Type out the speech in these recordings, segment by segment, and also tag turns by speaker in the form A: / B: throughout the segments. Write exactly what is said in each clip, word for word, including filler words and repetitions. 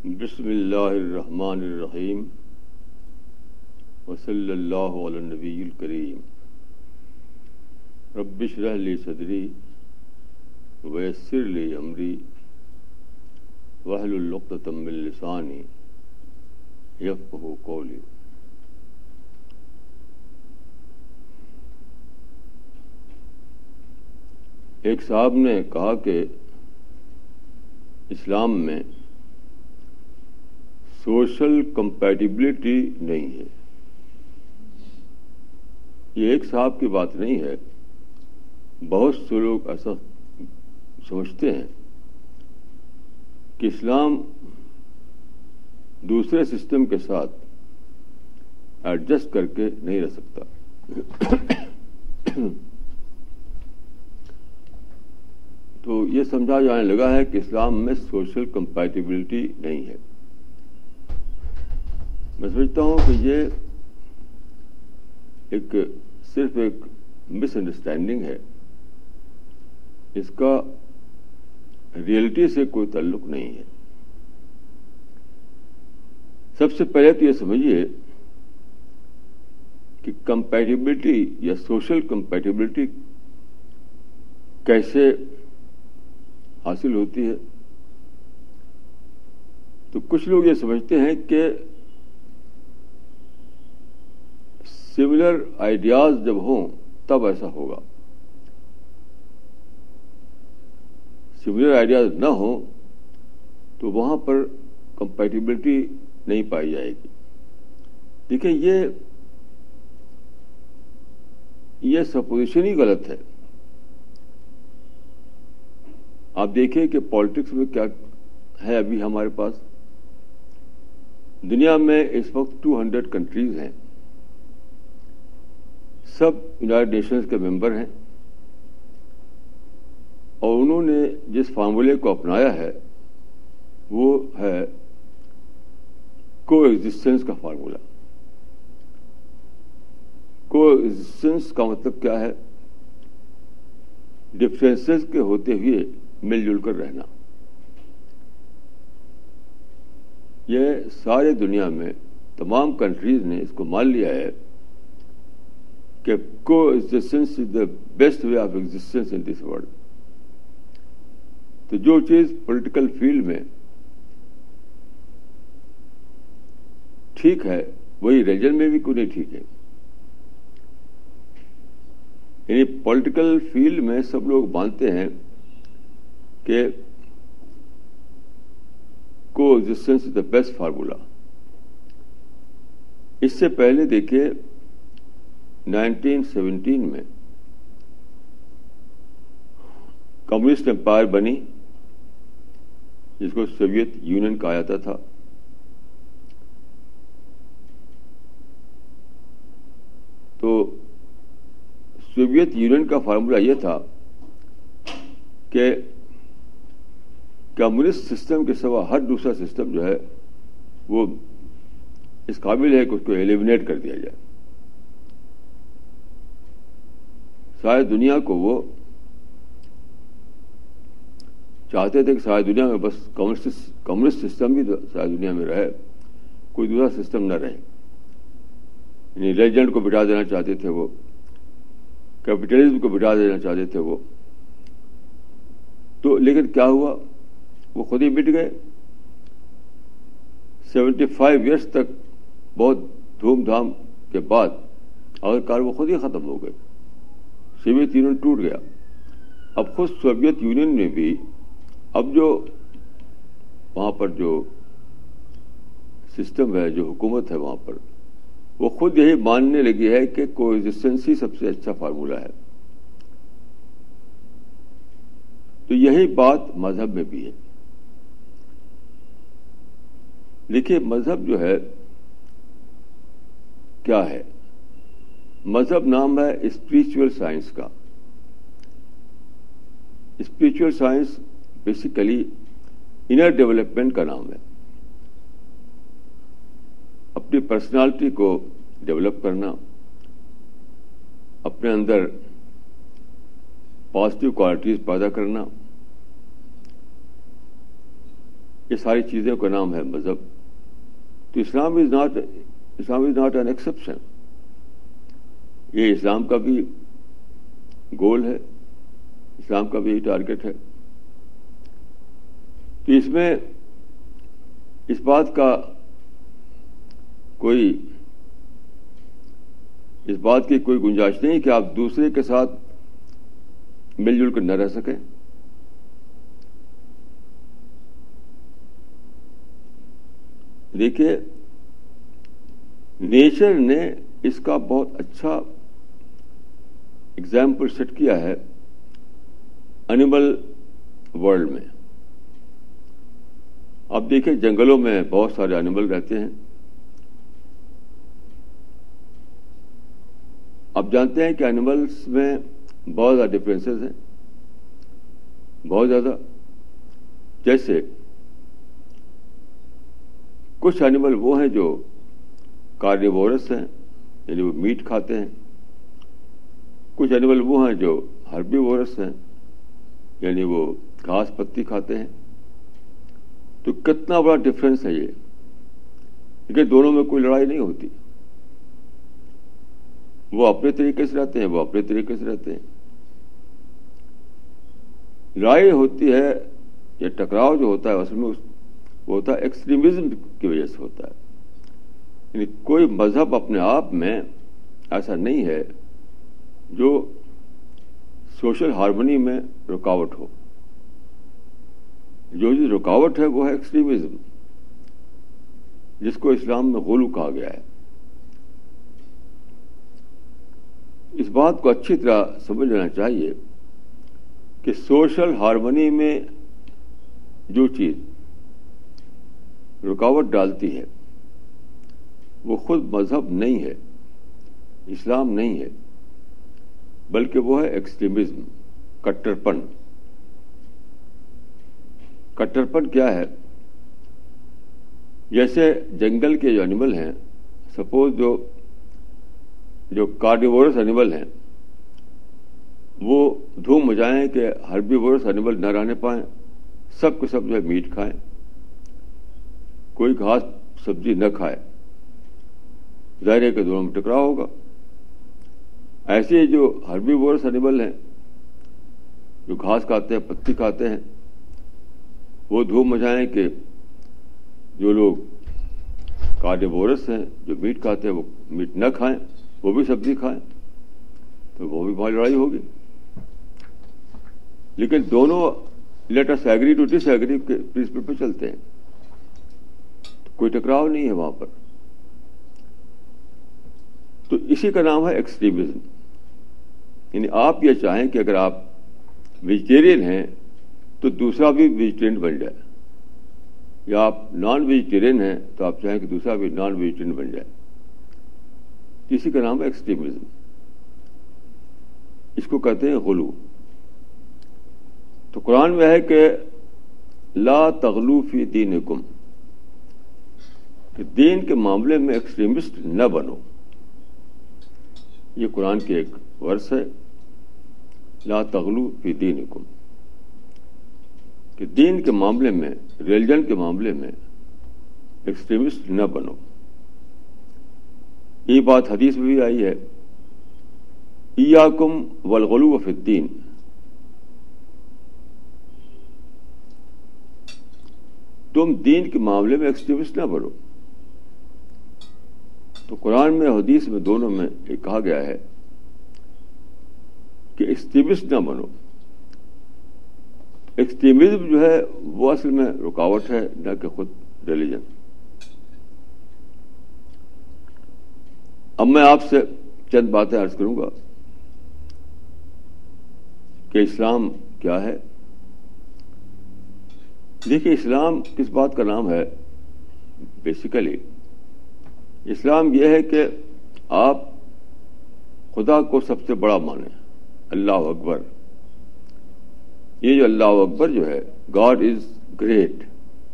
A: بسم اللہ الرحمن الرحیم وصلی اللہ علی النبی الکریم رب اشرح لی صدری ویسر لی امری واحلل عقدۃ من لسانی یفقہوا قولی۔ ایک صاحب نے کہا کہ اسلام میں سوشل کمپیٹیبلٹی نہیں ہے۔ یہ ایک صاحب کی بات نہیں ہے، بہت سے لوگ ایسا سمجھتے ہیں کہ اسلام دوسرے سسٹم کے ساتھ ایڈجسٹ کر کے نہیں رہ سکتا۔ تو یہ سمجھا جانے لگا ہے کہ اسلام میں سوشل کمپیٹیبلٹی نہیں ہے۔ میں سمجھتا ہوں کہ یہ ایک صرف ایک مس انڈرسٹینڈنگ ہے، اس کا ریئلٹی سے کوئی تعلق نہیں ہے۔ سب سے پہلے تو یہ سمجھیے کہ کمپیٹیبلٹی یا سوشل کمپیٹیبلٹی کیسے حاصل ہوتی ہے۔ تو کچھ لوگ یہ سمجھتے ہیں کہ سملر آئیڈیاز جب ہوں تب ایسا ہوگا، سملر آئیڈیاز نہ ہوں تو وہاں پر کمپیٹیبلٹی نہیں پائی جائے گی۔ دیکھیں، یہ یہ سپوزیشن ہی غلط ہے۔ آپ دیکھیں کہ پالیٹکس میں کیا ہے۔ ابھی ہمارے پاس دنیا میں اس وقت ٹو ہنڈریڈ کنٹریز ہیں، سب یونائٹڈ نیشنز کے ممبر ہیں، اور انہوں نے جس فارمولے کو اپنایا ہے وہ ہے کو ایگزسٹنس کا فارمولا۔ کو ایگزسٹنس کا مطلب کیا ہے؟ ڈفرینسز کے ہوتے ہوئے مل جل کر رہنا۔ یہ سارے دنیا میں تمام کنٹریز نے اس کو مان لیا ہے کہ coexistence is the best way of existence in this world. تو جو چیز پولیٹیکل فیلڈ میں ٹھیک ہے وہی ریلیجن میں بھی کوئی نہیں ٹھیک ہے۔ یعنی پولیٹیکل فیلڈ میں سب لوگ مانتے ہیں کہ coexistence is the best formula. اس سے پہلے دیکھیے نائنٹین سیونٹین میں کمیونسٹ امپائر بنی، جس کو سوویت یونین کہا جاتا تھا۔ تو سوویت یونین کا فارمولا یہ تھا کہ کمیونسٹ سسٹم کے سوا ہر دوسرا سسٹم جو ہے وہ اس قابل ہے کہ اس کو ایلیمنیٹ کر دیا جائے۔ ساری دنیا کو وہ چاہتے تھے کہ ساری دنیا میں بس کمیونسٹ سسٹم بھی ساری دنیا میں رہے، کوئی دوسرا سسٹم نہ رہے۔ یعنی ریلیجن کو بٹھا دینا چاہتے تھے وہ، کیپٹلزم کو بٹھا دینا چاہتے تھے وہ۔ تو لیکن کیا ہوا؟ وہ خود ہی مٹ گئے۔ سیونٹی فائیو ایئرس تک بہت دھوم دھام کے بعد آخرکار وہ خود ہی ختم ہو گئے، سوویت یونین ٹوٹ گیا۔ اب خود سوویت یونین میں بھی اب جو وہاں پر جو سسٹم ہے، جو حکومت ہے وہاں پر، وہ خود یہی ماننے لگی ہے کہ کو ایگزسٹنس ہی سب سے اچھا فارمولا ہے۔ تو یہی بات مذہب میں بھی ہے۔ دیکھیے، مذہب جو ہے کیا ہے؟ مذہب نام ہے اسپریچول سائنس کا۔ Spiritual science basically inner development کا نام ہے۔ اپنی پرسنالٹی کو ڈیولپ کرنا، اپنے اندر پازیٹیو کوالٹیز پیدا کرنا، یہ ساری چیزوں کا نام ہے مذہب. تو Islam is not Islam is not an exception. یہ اسلام کا بھی گول ہے, اسلام کا بھی ٹارگٹ ہے. تو اس میں اس بات کا کوئی اس بات کی کوئی گنجائش نہیں کہ آپ دوسرے کے ساتھ مل جل کر نہ رہ سکیں. دیکھیے, نیچر نے اس کا بہت اچھا اگزامپل سیٹ کیا ہے اینیمل ورلڈ میں. اب دیکھیں, جنگلوں میں بہت سارے اینیمل رہتے ہیں. آپ جانتے ہیں کہ اینیملس میں بہت زیادہ ڈفرینسز ہیں, بہت زیادہ. جیسے کچھ اینیمل وہ ہیں جو کارنیورس ہیں, یعنی وہ میٹ کھاتے ہیں. کچھ اینیمل وہ ہیں جو ہربیورس ہیں, یعنی وہ گھاس پتی کھاتے ہیں. تو کتنا بڑا ڈفرینس ہے یہ, کیونکہ دونوں میں کوئی لڑائی نہیں ہوتی. وہ اپنے طریقے سے رہتے ہیں, وہ اپنے طریقے سے رہتے ہیں. لڑائی ہوتی ہے یا ٹکراؤ جو ہوتا ہے اصل میں وہ ہوتا ہے ایکسٹریمزم کی وجہ سے ہوتا ہے. یعنی کوئی مذہب اپنے آپ میں ایسا نہیں ہے جو سوشل ہارمونی میں رکاوٹ ہو. جو چیز رکاوٹ ہے وہ ہے ایکسٹریمزم, جس کو اسلام میں غلو کہا گیا ہے. اس بات کو اچھی طرح سمجھ لینا چاہیے کہ سوشل ہارمونی میں جو چیز رکاوٹ ڈالتی ہے وہ خود مذہب نہیں ہے, اسلام نہیں ہے, بلکہ وہ ہے ایکسٹریمزم, کٹر پن. کٹر پن کیا ہے؟ جیسے جنگل کے جو اینیمل ہیں, سپوز جو جو کارنیورس اینیمل ہیں وہ دھوم مچائیں کہ ہربیورس اینیمل نہ رہنے پائیں, سب کے سب جو ہے میٹ کھائیں, کوئی گھاس سبزی نہ کھائے. ظاہر ہے کہ دونوں میں ٹکراؤ ہوگا. ایسے ہی جو ہربیورس اینیمل ہیں جو گھاس کھاتے ہیں, پتی کھاتے ہیں, وہ دھوم مچائیں کہ جو لوگ کارنیورس ہیں, جو میٹ کھاتے ہیں, وہ میٹ نہ کھائیں, وہ بھی سبزی کھائیں, تو وہ بھی بہت لڑائی ہوگی. لیکن دونوں let us agree to disagree کے پرنسپل پہ چلتے ہیں, کوئی ٹکراؤ نہیں ہے وہاں پر. تو اسی کا نام ہے ایکسٹریمزم. یعنی آپ یہ چاہیں کہ اگر آپ ویجیٹیرین ہیں تو دوسرا بھی ویجیٹیرین بن جائے, یا آپ نان ویجیٹیرین ہیں تو آپ چاہیں کہ دوسرا بھی نان ویجیٹیرین بن جائے. اسی کا نام ہے ایکسٹریمزم. اس کو کہتے ہیں غلو. تو قرآن میں ہے کہ لا تغلو فی دینکم, کہ دین کے معاملے میں ایکسٹریمسٹ نہ بنو. یہ قرآن کی ایک ورس ہے, لا تغلو فی دینکم, کہ دین کے معاملے میں, ریلیجن کے معاملے میں ایکسٹریمسٹ نہ بنو. یہ بات حدیث میں بھی آئی ہے, ایاکم والغلو فی الدین. تم دین کے معاملے میں ایکسٹریمسٹ نہ بنو. تو قرآن میں حدیث میں دونوں میں یہ کہا گیا ہے کہ ایکسٹریمسٹ نہ بنو. ایکسٹریمزم جو ہے وہ اصل میں رکاوٹ ہے, نہ کہ خود ریلیجن. اب میں آپ سے چند باتیں عرض کروں گا کہ اسلام کیا ہے. دیکھیے, اسلام کس بات کا نام ہے؟ بیسیکلی اسلام یہ ہے کہ آپ خدا کو سب سے بڑا مانیں, اللہ اکبر. یہ جو اللہ اکبر جو ہے, God is great,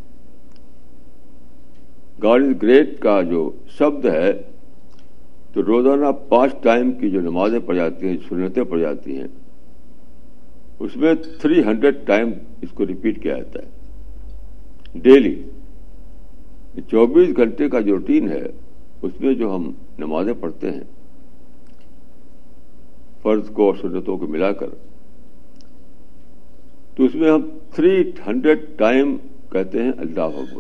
A: God is great کا جو شبد ہے, تو روزانہ پانچ ٹائم کی جو نمازیں پڑھ جاتی ہیں, سنتیں پڑھ جاتی ہیں, اس میں تھری ہنڈریڈ ٹائم اس کو ریپیٹ کیا جاتا ہے. ڈیلی چوبیس گھنٹے کا جو روٹین ہے اس میں جو ہم نمازیں پڑھتے ہیں فرض کو اور سنتوں کو ملا کر، تو اس میں ہم تھری ہنڈریڈ ٹائم کہتے ہیں اللہ اکبر،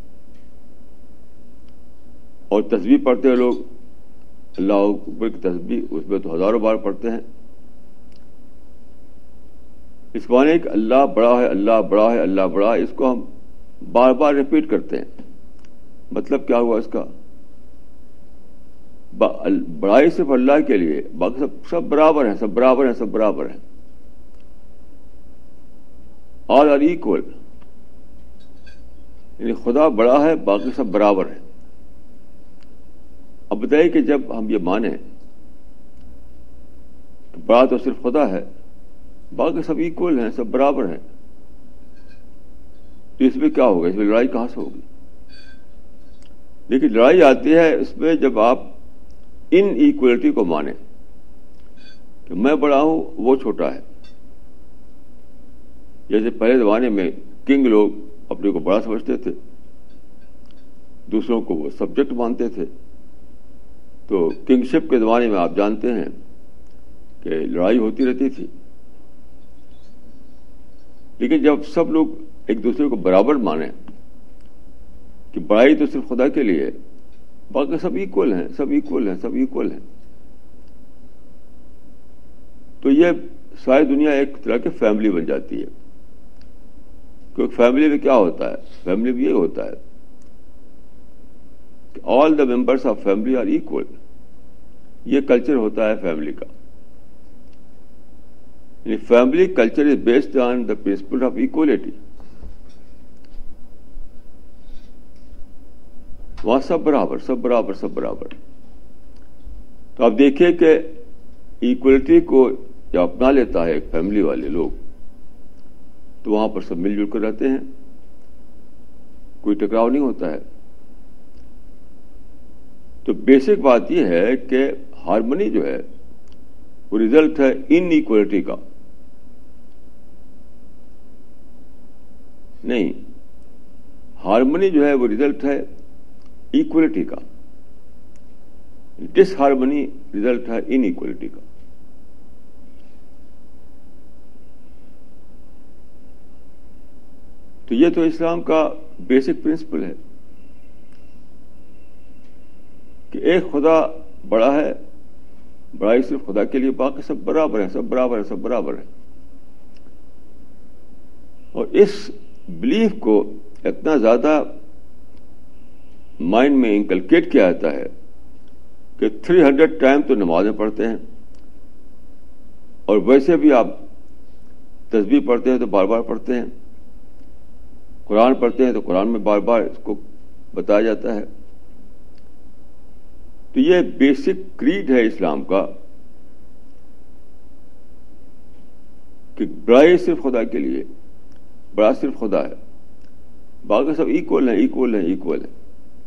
A: اور تسبیح پڑھتے ہیں لوگ اللہ اکبر کی تسبیح، اس میں تو ہزاروں بار پڑھتے ہیں. اس معنی کہ اللہ بڑا ہے، اللہ بڑا ہے، اللہ بڑا ہے، اس کو ہم بار بار ریپیٹ کرتے ہیں. مطلب کیا ہوا اس کا؟ بڑائی صرف اللہ کے لیے، باقی سب سب برابر ہیں، سب برابر ہیں، سب برابر ہیں. آل آر ایکول، یعنی خدا بڑا ہے، باقی سب برابر ہیں. اب بتائیے کہ جب ہم یہ مانیں کہ بڑا تو صرف خدا ہے، باقی سب ایکول ہیں، سب برابر ہیں، تو اس میں کیا ہوگا؟ اس میں لڑائی کہاں سے ہوگی؟ لیکن لڑائی آتی ہے اس میں جب آپ ان ایکولیٹی کو مانیں کہ میں بڑا ہوں وہ چھوٹا ہے. جیسے پہلے زمانے میں کنگ لوگ اپنے کو بڑا سمجھتے تھے، دوسروں کو وہ سبجیکٹ مانتے تھے. تو کنگ شپ کے زمانے میں آپ جانتے ہیں کہ لڑائی ہوتی رہتی تھی. لیکن جب سب لوگ ایک دوسرے کو برابر مانیں کہ بڑائی تو صرف خدا کے لیے، باقی سب ایکول ہیں، سب ایکول ہیں، سب ایکول ہیں، تو یہ ساری دنیا ایک طرح کی فیملی بن جاتی ہے. کیونکہ فیملی میں کیا ہوتا ہے؟ فیملی میں یہ ہوتا ہے کہ all the members of family are equal. یہ کلچر ہوتا ہے فیملی کا. یعنی family culture is based on the principle of equality. وہاں سب برابر، سب برابر، سب برابر. تو آپ دیکھیں کہ ایکولیٹی کو جب اپنا لیتا ہے ایک فیملی والے لوگ، تو وہاں پر سب مل جل کر رہتے ہیں، کوئی ٹکراؤ نہیں ہوتا ہے. تو بیسک بات یہ ہے کہ ہارمنی جو ہے وہ ریزلٹ ہے ان ایکولیٹی کا. نہیں، ہارمنی جو ہے وہ ریزلٹ ہے ایکولیٹی کا. ڈس ہارمنی ریزلٹ ہے ان ایکولیٹی کا. تو یہ تو اسلام کا بیسک پرنسپل ہے کہ ایک خدا بڑا ہے، بڑائی صرف خدا کے لیے، باقی سب برابر ہیں، سب برابر ہیں، سب برابر ہیں. اور اس بلیف کو اتنا زیادہ مائنڈ میں انکلکیٹ کیا جاتا ہے کہ تھری ہنڈریڈ ٹائم تو نمازیں پڑھتے ہیں، اور ویسے بھی آپ تسبیح پڑھتے ہیں تو بار بار پڑھتے ہیں، قرآن پڑھتے ہیں تو قرآن میں بار بار اس کو بتایا جاتا ہے. تو یہ بیسک کریڈ ہے اسلام کا کہ بڑائی صرف خدا کے لیے، بڑا صرف خدا ہے، باقی سب ایکول ہیں، ایکول ہیں، ایکول ہیں.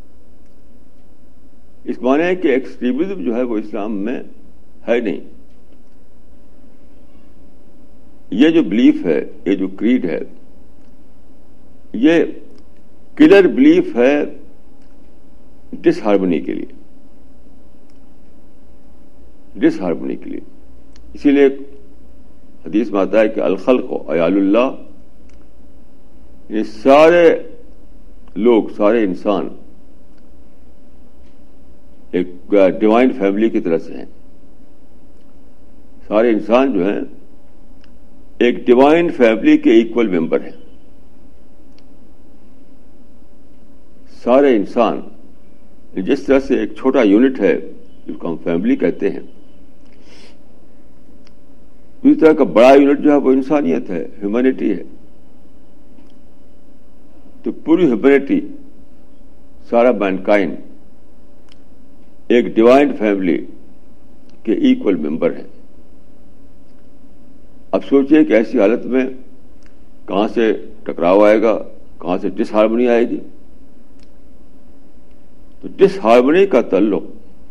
A: اس معنی ہے کہ ایکسٹریمزم جو ہے وہ اسلام میں ہے نہیں. یہ جو بلیف ہے، یہ جو کریڈ ہے، یہ کلر بلیف ہے ڈس ہارمنی کے لیے، ڈس ہارمنی کے لیے. اسی لیے حدیث میں آتا ہے کہ الخلق عیال اللہ، یہ سارے لوگ، سارے انسان ایک ڈیوائن فیملی کی طرح سے ہیں. سارے انسان جو ہیں ایک ڈیوائن فیملی کے ایکول ممبر ہیں. سارے انسان جس طرح سے ایک چھوٹا یونٹ ہے جس کو ہم فیملی کہتے ہیں، اسی طرح کا بڑا یونٹ جو ہے وہ انسانیت ہے، ہیومینٹی ہے. تو پوری ہیومینٹی، سارا مینکائنڈ ایک ڈیوائن فیملی کے ایکول ممبر ہیں. اب سوچئے کہ ایسی حالت میں کہاں سے ٹکراؤ آئے گا، کہاں سے ڈس ہارمنی آئے گی. تو ڈس ہارمنی کا تعلق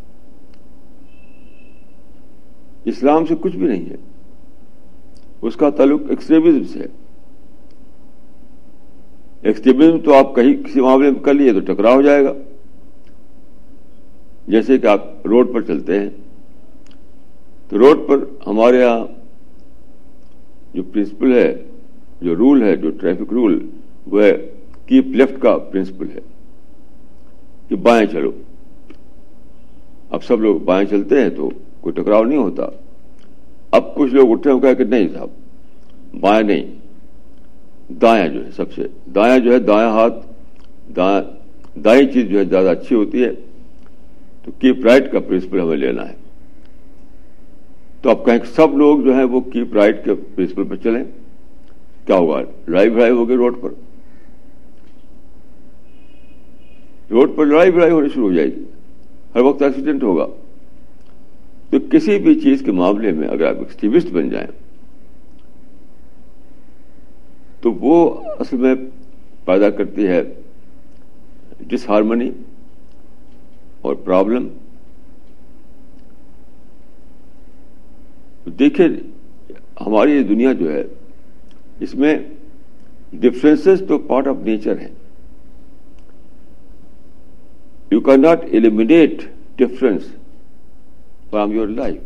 A: اسلام سے کچھ بھی نہیں ہے، اس کا تعلق ایکسٹریمزم سے ہے. ایکسٹریمزم تو آپ کہیں کسی معاملے میں کر لیے تو ٹکراؤ ہو جائے گا. جیسے کہ آپ روڈ پر چلتے ہیں تو روڈ پر ہمارے ہاں جو پرنسپل ہے, جو رول ہے, جو ٹریفک رول, وہ ہے کیپ لیفٹ کا پرنسپل ہے کہ بائیں چلو. اب سب لوگ بائیں چلتے ہیں تو کوئی ٹکراؤ نہیں ہوتا. اب کچھ لوگ اٹھے ہو کہا کہ نہیں صاحب بائیں نہیں, دایاں جو ہے سب سے دایاں جو ہے دایاں ہاتھ دایاں دائیں چیز جو ہے زیادہ اچھی ہوتی ہے, تو کیپ رائٹ کا پرنسپل ہمیں لینا ہے. تو آپ کہیں کہ سب لوگ جو ہیں وہ کیپ رائٹ کے پرنسپل پر چلیں, کیا ہوگا؟ لڑائی بھڑائی ہوگی روڈ پر, روڈ پر لڑائی بھڑائی ہونی شروع ہو جائے گی, ہر وقت ایکسیڈنٹ ہوگا. تو کسی بھی چیز کے معاملے میں اگر آپ ایکسٹریمسٹ بن جائیں تو وہ اصل میں پیدا کرتی ہے ڈس ہارمنی اور پرابلم. دیکھیں ہماری یہ دنیا جو ہے اس میں ڈفرینسز تو پارٹ آف نیچر ہیں. You can not eliminate difference from your life.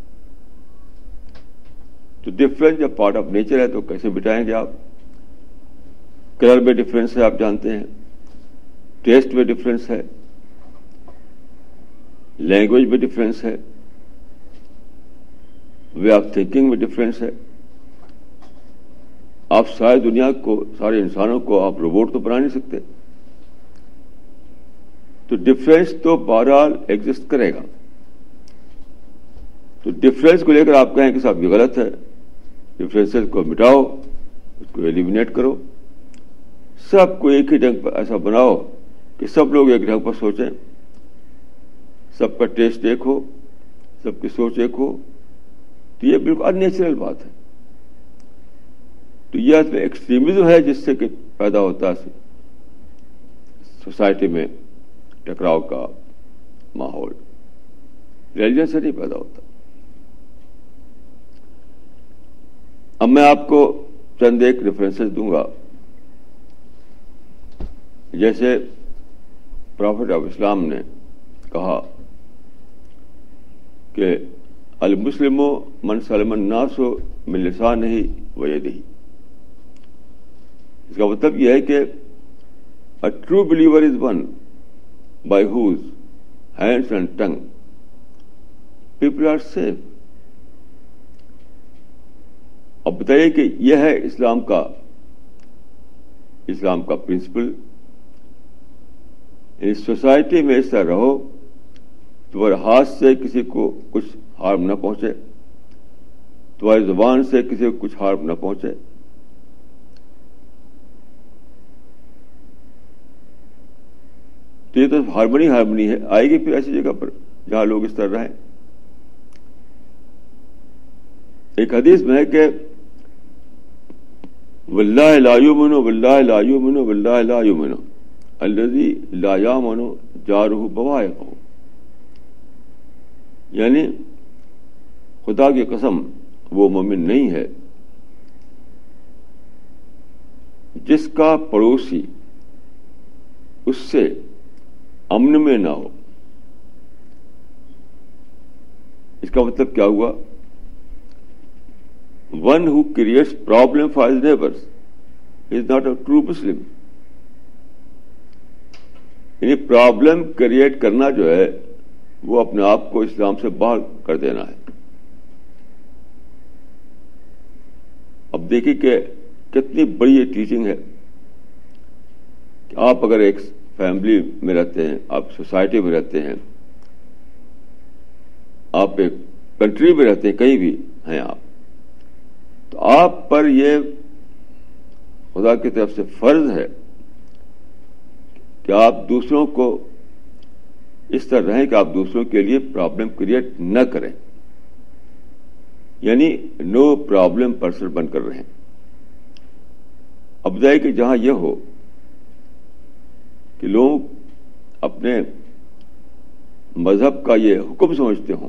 A: تو ڈفرینس جب پارٹ آف نیچر ہے تو کیسے بٹائیں گے آپ؟ کلر میں ڈفرینس ہے آپ جانتے ہیں, ٹیسٹ میں ڈفرینس ہے, لینگویج میں ڈفرینس ہے, وے آف تھنکنگ میں ڈفرینس ہے. آپ ساری دنیا کو, سارے انسانوں کو آپ روبوٹ تو بنا نہیں سکتے. تو ڈفرینس تو بہرحال ایگزسٹ کرے گا. تو ڈفرینس کو لے کر آپ کہیں کہ صاحب یہ غلط ہے, ڈفرینسز کو مٹاؤ, اس کو ایلیمینیٹ کرو, سب کو ایک ہی ڈھنگ پر ایسا بناؤ کہ سب لوگ ایک ڈھنگ پر سوچیں, سب کا ٹیسٹ ایک ہو, سب کی سوچ ایک ہو. تو یہ بالکل ان نیچرل بات ہے. تو یہ ایکسٹریمزم ہے جس سے کہ پیدا ہوتا ہے سوسائٹی میں ٹکراؤ کا ماحول, ریلیجن سے نہیں پیدا ہوتا. اب میں آپ کو چند ایک ریفرنسز دوں گا. جیسے پرافٹ آف اسلام نے کہا کہ المسلم من سلم الناس من لسانہ و یدہ. اس کا مطلب یہ ہے کہ a true believer is one by whose hands and tongue people are safe. اب بتائیے کہ یہ ہے اسلام کا اسلام کا پرنسپل. اس سوسائٹی میں اس طرح رہو تمہارے ہاتھ سے کسی کو کچھ ہارم نہ پہنچے, تمہاری زبان سے کسی کو کچھ ہارم نہ پہنچے. تو یہ تو ہارمنی ہارمنی ہے, آئے گی پھر ایسی جگہ پر جہاں لوگ اس طرح رہیں. ایک حدیث میں ہے کہ واللہ لا یؤمن واللہ لا یؤمن واللہ لا یؤمن الذی لا یامن جارہ بوائقہ. یعنی خدا کی قسم وہ مومن نہیں ہے جس کا پڑوسی اس سے امن میں نہ ہو. اس کا مطلب کیا ہوا؟ One who creates problem for his neighbours is not a true Muslim. یعنی پرابلم کریٹ کرنا جو ہے وہ اپنے آپ کو اسلام سے باہر کر دینا ہے. اب دیکھیے کہ کتنی بڑی یہ ٹیچنگ ہے کہ آپ اگر ایک فیملی میں رہتے ہیں, آپ سوسائٹی میں رہتے ہیں, آپ ایک کنٹری میں رہتے ہیں, کہیں بھی ہیں آپ, تو آپ پر یہ خدا کی طرف سے فرض ہے کہ آپ دوسروں کو اس طرح رہیں کہ آپ دوسروں کے لیے پرابلم کریٹ نہ کریں. یعنی نو پرابلم پرسن بن کر رہیں. اب جائے کہ جہاں یہ ہو کہ لوگ اپنے مذہب کا یہ حکم سمجھتے ہوں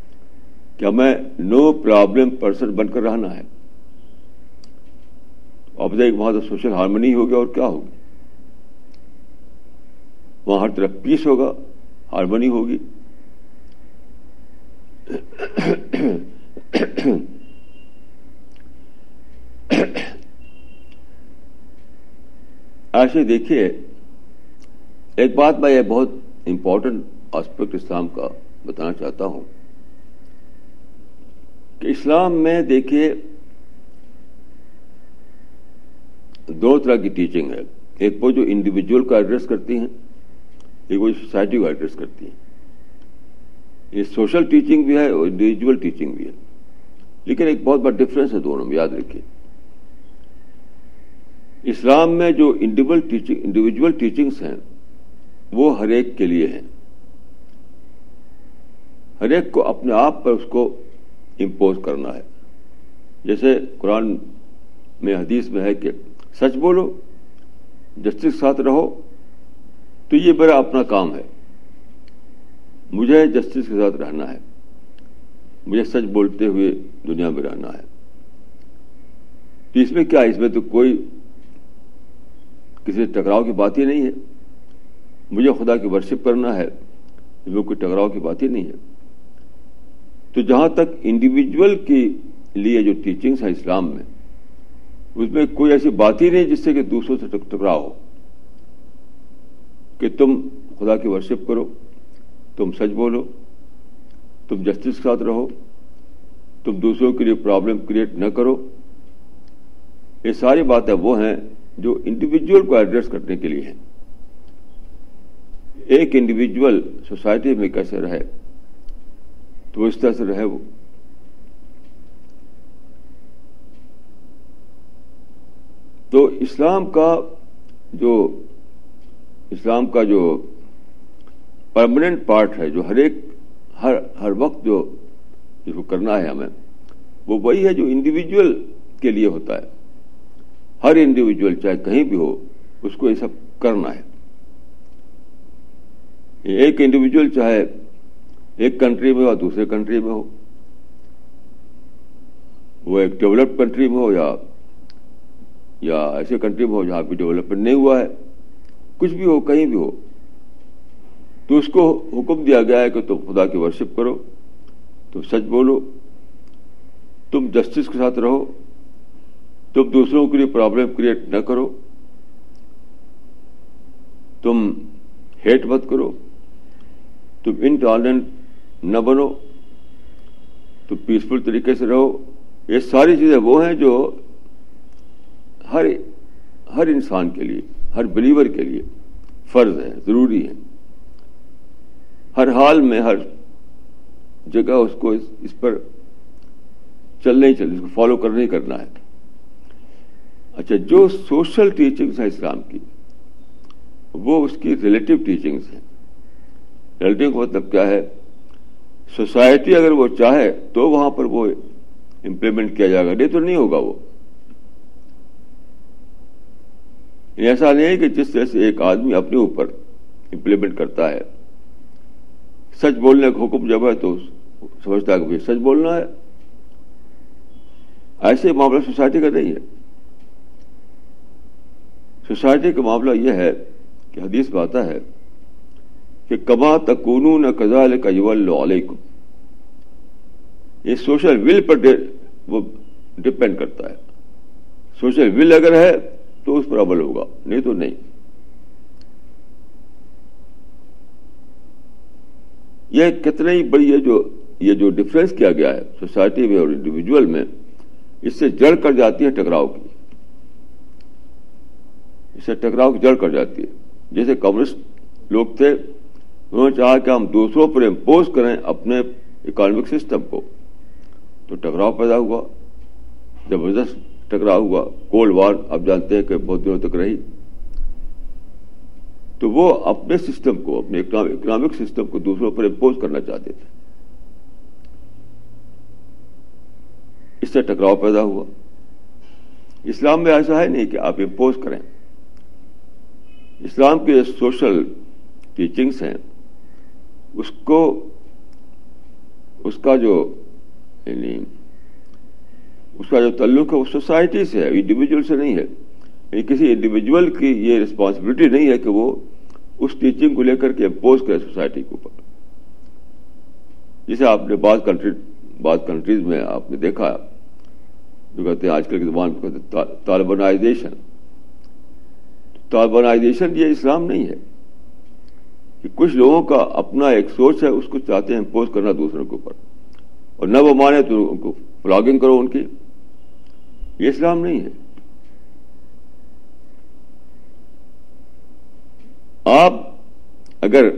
A: کہ ہمیں نو پرابلم پرسن بن کر رہنا ہے, آپ بتائیے وہاں تو سوشل ہارمنی ہوگی اور کیا ہوگی؟ وہاں ہر طرف پیس ہوگا، ہارمنی ہوگی. ایسے دیکھیے، ایک بات میں یہ بہت امپورٹنٹ آسپیکٹ اسلام کا بتانا چاہتا ہوں کہ اسلام میں دیکھیے دو طرح کی ٹیچنگ ہے. ایک وہ جو انڈیویجول کو ایڈریس کرتی ہیں، ایک وہ سوسائٹی کو ایڈریس کرتی ہیں. یہ سوشل ٹیچنگ بھی ہے اور انڈیویجول ٹیچنگ بھی ہے، لیکن ایک بہت بڑا ڈفرینس ہے دونوں میں، یاد رکھیے. اسلام میں جو انڈیویجول ٹیچنگس ہیں وہ ہر ایک کے لیے ہیں، ہر ایک کو اپنے آپ پر اس کو امپوز کرنا ہے. جیسے قرآن میں حدیث میں ہے کہ سچ بولو، جسٹس کے ساتھ رہو، تو یہ میرا اپنا کام ہے. مجھے جسٹس کے ساتھ رہنا ہے، مجھے سچ بولتے ہوئے دنیا میں رہنا ہے. تو اس میں کیا ہے؟ اس میں تو کوئی کسی ٹکراؤ کی بات ہی نہیں ہے. مجھے خدا کی ورشپ کرنا ہے، اس میں کوئی ٹکراؤ کی بات ہی نہیں ہے. تو جہاں تک انڈیویجول کے لیے جو ٹیچنگس ہیں اسلام میں، اس میں کوئی ایسی بات ہی نہیں جس سے کہ دوسروں سے ٹکراؤ ہو. کہ تم خدا کی ورشپ کرو، تم سچ بولو، تم جسٹس کے ساتھ رہو، تم دوسروں کے لیے پرابلم کریٹ نہ کرو. یہ ساری باتیں وہ ہیں جو انڈیویجول کو ایڈریس کرنے کے لیے ہیں. ایک انڈیویجول سوسائٹی میں کیسے رہے تو اس طرح سے رہے. وہ تو اسلام کا جو اسلام کا جو پرماننٹ پارٹ ہے، جو ہر ایک ہر ہر وقت جو جس کو کرنا ہے ہمیں، وہ وہی ہے جو انڈیویجول کے لیے ہوتا ہے. ہر انڈیویجول چاہے کہیں بھی ہو، اس کو یہ سب کرنا ہے. ایک انڈیویجول چاہے ایک کنٹری میں ہو دوسرے کنٹری میں ہو، وہ ایک ڈیولپڈ کنٹری میں ہو یا یا ایسے کنٹری میں ہو جہاں بھی ڈیولپمنٹ نہیں ہوا ہے، کچھ بھی ہو، کہیں بھی ہو، تو اس کو حکم دیا گیا ہے کہ تم خدا کی ورشپ کرو، تم سچ بولو، تم جسٹس کے ساتھ رہو، تم دوسروں کے لیے پرابلم کریٹ نہ کرو، تم ہیٹ مت کرو، تم انٹالرنٹ نہ بنو، تم پیسفل طریقے سے رہو. یہ ساری چیزیں وہ ہیں جو ہر ہر انسان کے لیے، ہر بلیور کے لیے فرض ہے، ضروری ہے. ہر حال میں، ہر جگہ اس کو اس, اس پر چلنا ہی چلنا، اس کو فالو کرنا ہی کرنا ہے. اچھا، جو سوشل ٹیچنگز ہیں اسلام کی، وہ اس کی ریلیٹو ٹیچنگز ہیں. ریلیٹو کا مطلب کیا ہے؟ سوسائٹی اگر وہ چاہے تو وہاں پر وہ امپلیمنٹ کیا جائے گا، نہیں تو نہیں ہوگا. وہ ایسا نہیں ہے کہ جس طرح سے ایک آدمی اپنے اوپر امپلیمنٹ کرتا ہے. سچ بولنے کا حکم جب ہے تو سمجھتا ہے کہ بھائی سچ بولنا ہے. ایسے معاملہ سوسائٹی کا نہیں ہے. سوسائٹی کا معاملہ یہ ہے کہ حدیث میں آتا ہے کہ کما تکونون کذالک یولوا علیکم. یہ سوشل ول پر وہ ڈپینڈ کرتا ہے. سوشل ول اگر ہے تو اس پر عمل ہوگا، نہیں تو نہیں. یہ کتنا ہی بڑی ہے جو یہ جو ڈفرینس کیا گیا ہے سوسائٹی میں اور انڈیویجول میں، اس سے جڑ کر جاتی ہے ٹکراؤ کی. اس سے ٹکراؤ کی جڑ کر جاتی ہے. جیسے کمیونسٹ لوگ تھے، انہوں نے چاہا کہ ہم دوسروں پر امپوز کریں اپنے اکانومک سسٹم کو، تو ٹکراؤ پیدا ہوا، زبردست ٹکراؤ ہوا. کولڈ وار آپ جانتے ہیں کہ بہت دنوں تک رہی. تو وہ اپنے سسٹم کو، اپنے اکنامک سسٹم کو دوسروں پر امپوز کرنا چاہتے تھے. اس سے ٹکراؤ پیدا ہوا. اسلام میں ایسا ہے نہیں کہ آپ امپوز کریں. اسلام کے سوشل ٹیچنگس ہیں، اس کو اس کا جو یعنی اس کا جو تعلق ہے وہ سوسائٹی سے ہے, انڈیویجول سے نہیں ہے. یعنی کسی انڈیویجول کی یہ رسپانسبلٹی نہیں ہے کہ وہ اس ٹیچنگ کو لے کر کے امپوز کرے سوسائٹی کے اوپر. جسے آپ نے بعض کنٹری بعض کنٹریز میں آپ نے دیکھا جو کہتے ہیں آج کل کے زبان میں کہتے ہیں طالبانائزیشن. طالبانائزیشن یہ اسلام نہیں ہے کہ کچھ لوگوں کا اپنا ایک سوچ ہے, اس کو چاہتے ہیں امپوز کرنا دوسروں کے اوپر, اور نہ وہ مانے تو ان کو فلاگنگ کرو ان کی. یہ اسلام نہیں ہے. آپ اگر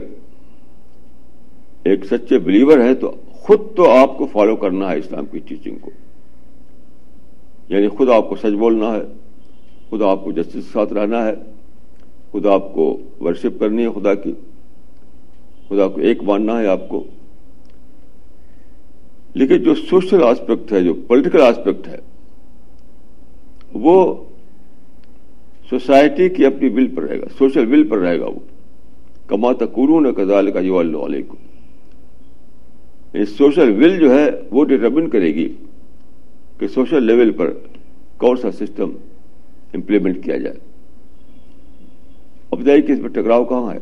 A: ایک سچے بلیور ہیں تو خود تو آپ کو فالو کرنا ہے اسلام کی ٹیچنگ کو. یعنی خود آپ کو سچ بولنا ہے, خود آپ کو جسٹس کے ساتھ رہنا ہے, خود آپ کو ورشپ کرنی ہے خدا کی, خدا کو ایک ماننا ہے آپ کو. لیکن جو سوشل آسپیکٹ ہے, جو پولیٹیکل آسپیکٹ ہے, وہ سوسائٹی کی اپنی ول پر رہے گا, سوشل ول پر رہے گا. وہ کما تکونون کذالک یولی علیکم. یہ سوشل ول جو ہے وہ ڈٹرمن کرے گی کہ سوشل لیول پر کون سا سسٹم امپلیمنٹ کیا جائے. اب بتائیے کہ اس میں ٹکراؤ کہاں ہے؟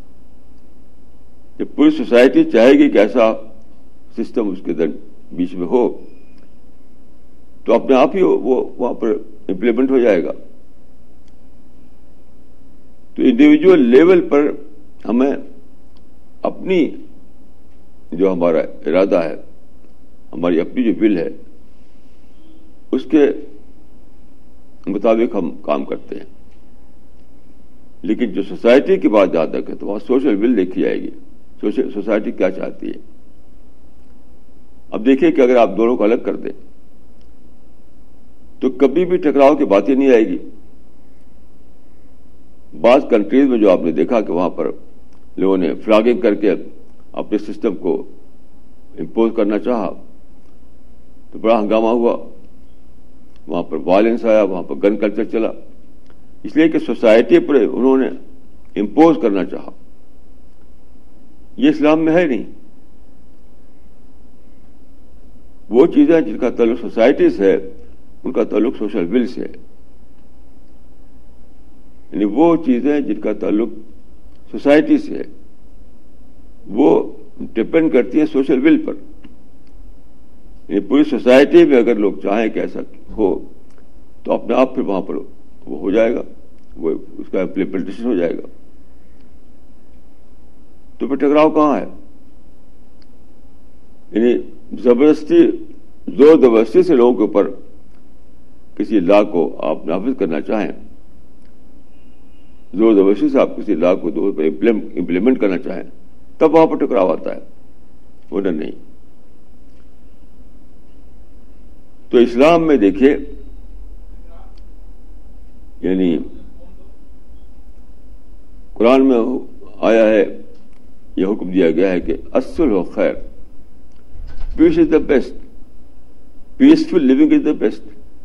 A: کہ پوری سوسائٹی چاہے گی کہ ایسا سسٹم اس کے در بیچ میں ہو تو اپنے آپ ہی وہ وہاں پر امپلیمنٹ ہو جائے گا. تو انڈیویجول لیول پر ہمیں اپنی جو ہمارا ارادہ ہے, ہماری اپنی جو ول ہے, اس کے مطابق ہم کام کرتے ہیں. لیکن جو سوسائٹی کی بات جہاں تک ہے تو وہاں سوشل ول دیکھی جائے گی, سوسائٹی کیا چاہتی ہے. اب دیکھیے کہ اگر آپ دونوں کو الگ کر دیں تو کبھی بھی ٹکراؤ کی بات ہی نہیں آئے گی. بعض کنٹریز میں جو آپ نے دیکھا کہ وہاں پر لوگوں نے فلاگنگ کر کے اپنے سسٹم کو امپوز کرنا چاہا تو بڑا ہنگامہ ہوا, وہاں پر وائلنس آیا, وہاں پر گن کلچر چلا, اس لیے کہ سوسائٹی پر انہوں نے امپوز کرنا چاہا. یہ اسلام میں ہے نہیں. وہ چیزیں جن کا تعلق سوسائٹی سے ہے ان کا تعلق سوشل ول سے ہے. یعنی وہ چیزیں جن کا تعلق سوسائٹی سے ہے وہ ڈپینڈ کرتی ہیں سوشل ول پر. یعنی پوری سوسائٹی میں اگر لوگ چاہیں کہ ایسا ہو تو اپنے آپ پھر وہاں پر وہ ہو جائے گا, وہ اس کا امپلیمنٹیشن ہو جائے گا. تو پھر ٹکراؤ کہاں ہے؟ یعنی زبردستی زور زبردستی سے لوگوں کے اوپر کسی لا کو آپ نافذ کرنا چاہیں, زور زبردستی سے آپ کسی لا کو دور پر امپلیمنٹ کرنا چاہیں تب وہاں پر ٹکراؤ آتا ہے, ورنہ نہیں. تو اسلام میں دیکھیے یعنی قرآن میں آیا ہے, یہ حکم دیا گیا ہے کہ الصلح خیر, peace is the best, peaceful living is the best.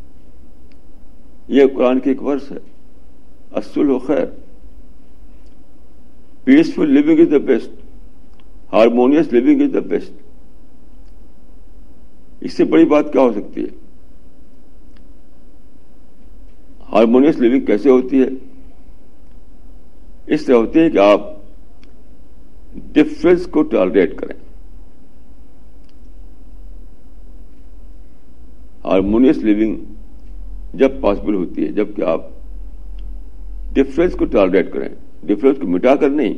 A: یہ قرآن کی ایک ورس ہے, الصلح خیر, peaceful living is the best, harmonious living is the best. اس سے بڑی بات کیا ہو سکتی ہے؟ ہارمونیس لیونگ کیسے ہوتی ہے؟ اس طرح ہوتی ہے کہ آپ ڈفرینس کو ٹالریٹ کریں. ہارمونیس لیونگ جب پاسبل ہوتی ہے جب کہ آپ ڈفرینس کو ٹالریٹ کریں, ڈفرینس کو مٹا کر نہیں.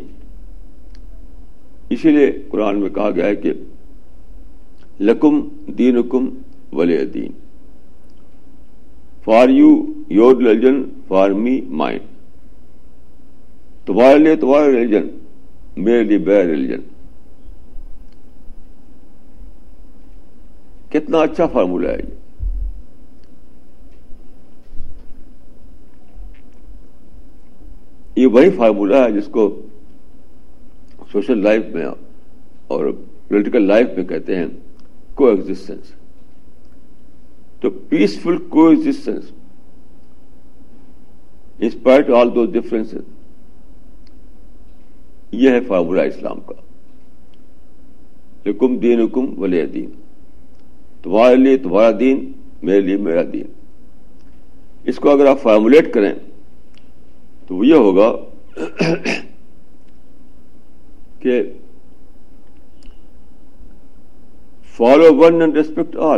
A: اسی لیے قرآن میں کہا گیا ہے کہ لکم دینکم ولی دین, for you your religion, for me mine. تمہارے لیے تمہارا ریلیجن, میرے لیے میرا ریلیجن. کتنا اچھا فارمولہ ہے یہ. یہ وہی فارمولہ ہے جس کو سوشل لائف میں اور پولیٹیکل لائف میں کہتے ہیں کو ایگزسٹنس. تو peaceful coexistence in spite all those differences, یہ ہے فارمولہ اسلام کا. لکم دینکم ولی دین, تمہارے لیے تمہارا دین, میرے لیے میرا دین. اس کو اگر آپ فارمولیٹ کریں تو وہ یہ ہوگا کہ follow one and respect all.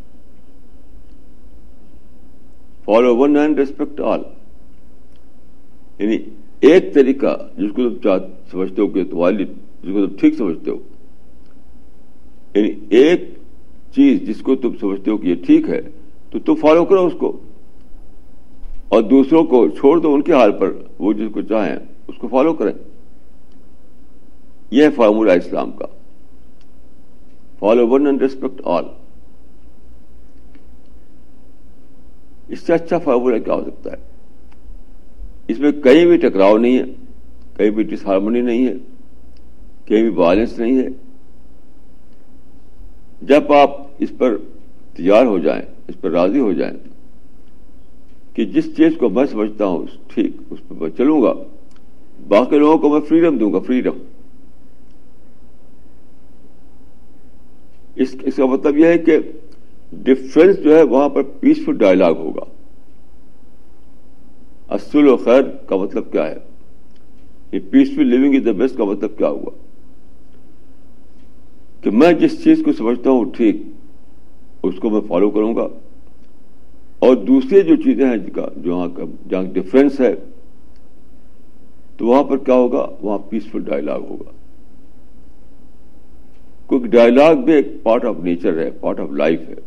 A: Follow one and respect all یعنی ایک طریقہ جس کو تم چاہ سمجھتے ہو کہ تمہاری جس کو تم ٹھیک سمجھتے ہو، یعنی ایک چیز جس کو تم سمجھتے ہو کہ یہ ٹھیک ہے تو تم فالو کرو اس کو، اور دوسروں کو چھوڑ دو ان کے حال پر، وہ جس کو چاہیں اس کو فالو کریں. یہ ہے فارمولہ اسلام کا، follow one and respect all. اس سے اچھا فارمولہ کیا ہو سکتا ہے؟ اس میں کہیں بھی ٹکراؤ نہیں ہے، کہیں بھی ڈس ہارمونی نہیں ہے، کہیں بھی وائلنس نہیں ہے. جب آپ اس پر تیار ہو جائیں، اس پر راضی ہو جائیں کہ جس چیز کو میں سمجھتا ہوں ٹھیک اس پہ میں چلوں گا، باقی لوگوں کو میں فریڈم دوں گا. فریڈم اس اس کا مطلب یہ ہے کہ ڈفرینس جو ہے وہاں پر پیسفل ڈائلاگ ہوگا. اصل و خیر کا مطلب کیا ہے؟ یہ peaceful living is the best کا مطلب کیا ہوا؟ کہ میں جس چیز کو سمجھتا ہوں ٹھیک اس کو میں فالو کروں گا، اور دوسری جو چیزیں ہیں جہاں کا جہاں ڈفرینس ہے تو وہاں پر کیا ہوگا؟ وہاں پیسفل ڈائلاگ ہوگا. کیونکہ ڈائلاگ بھی ایک پارٹ آف نیچر ہے، پارٹ آف لائف ہے.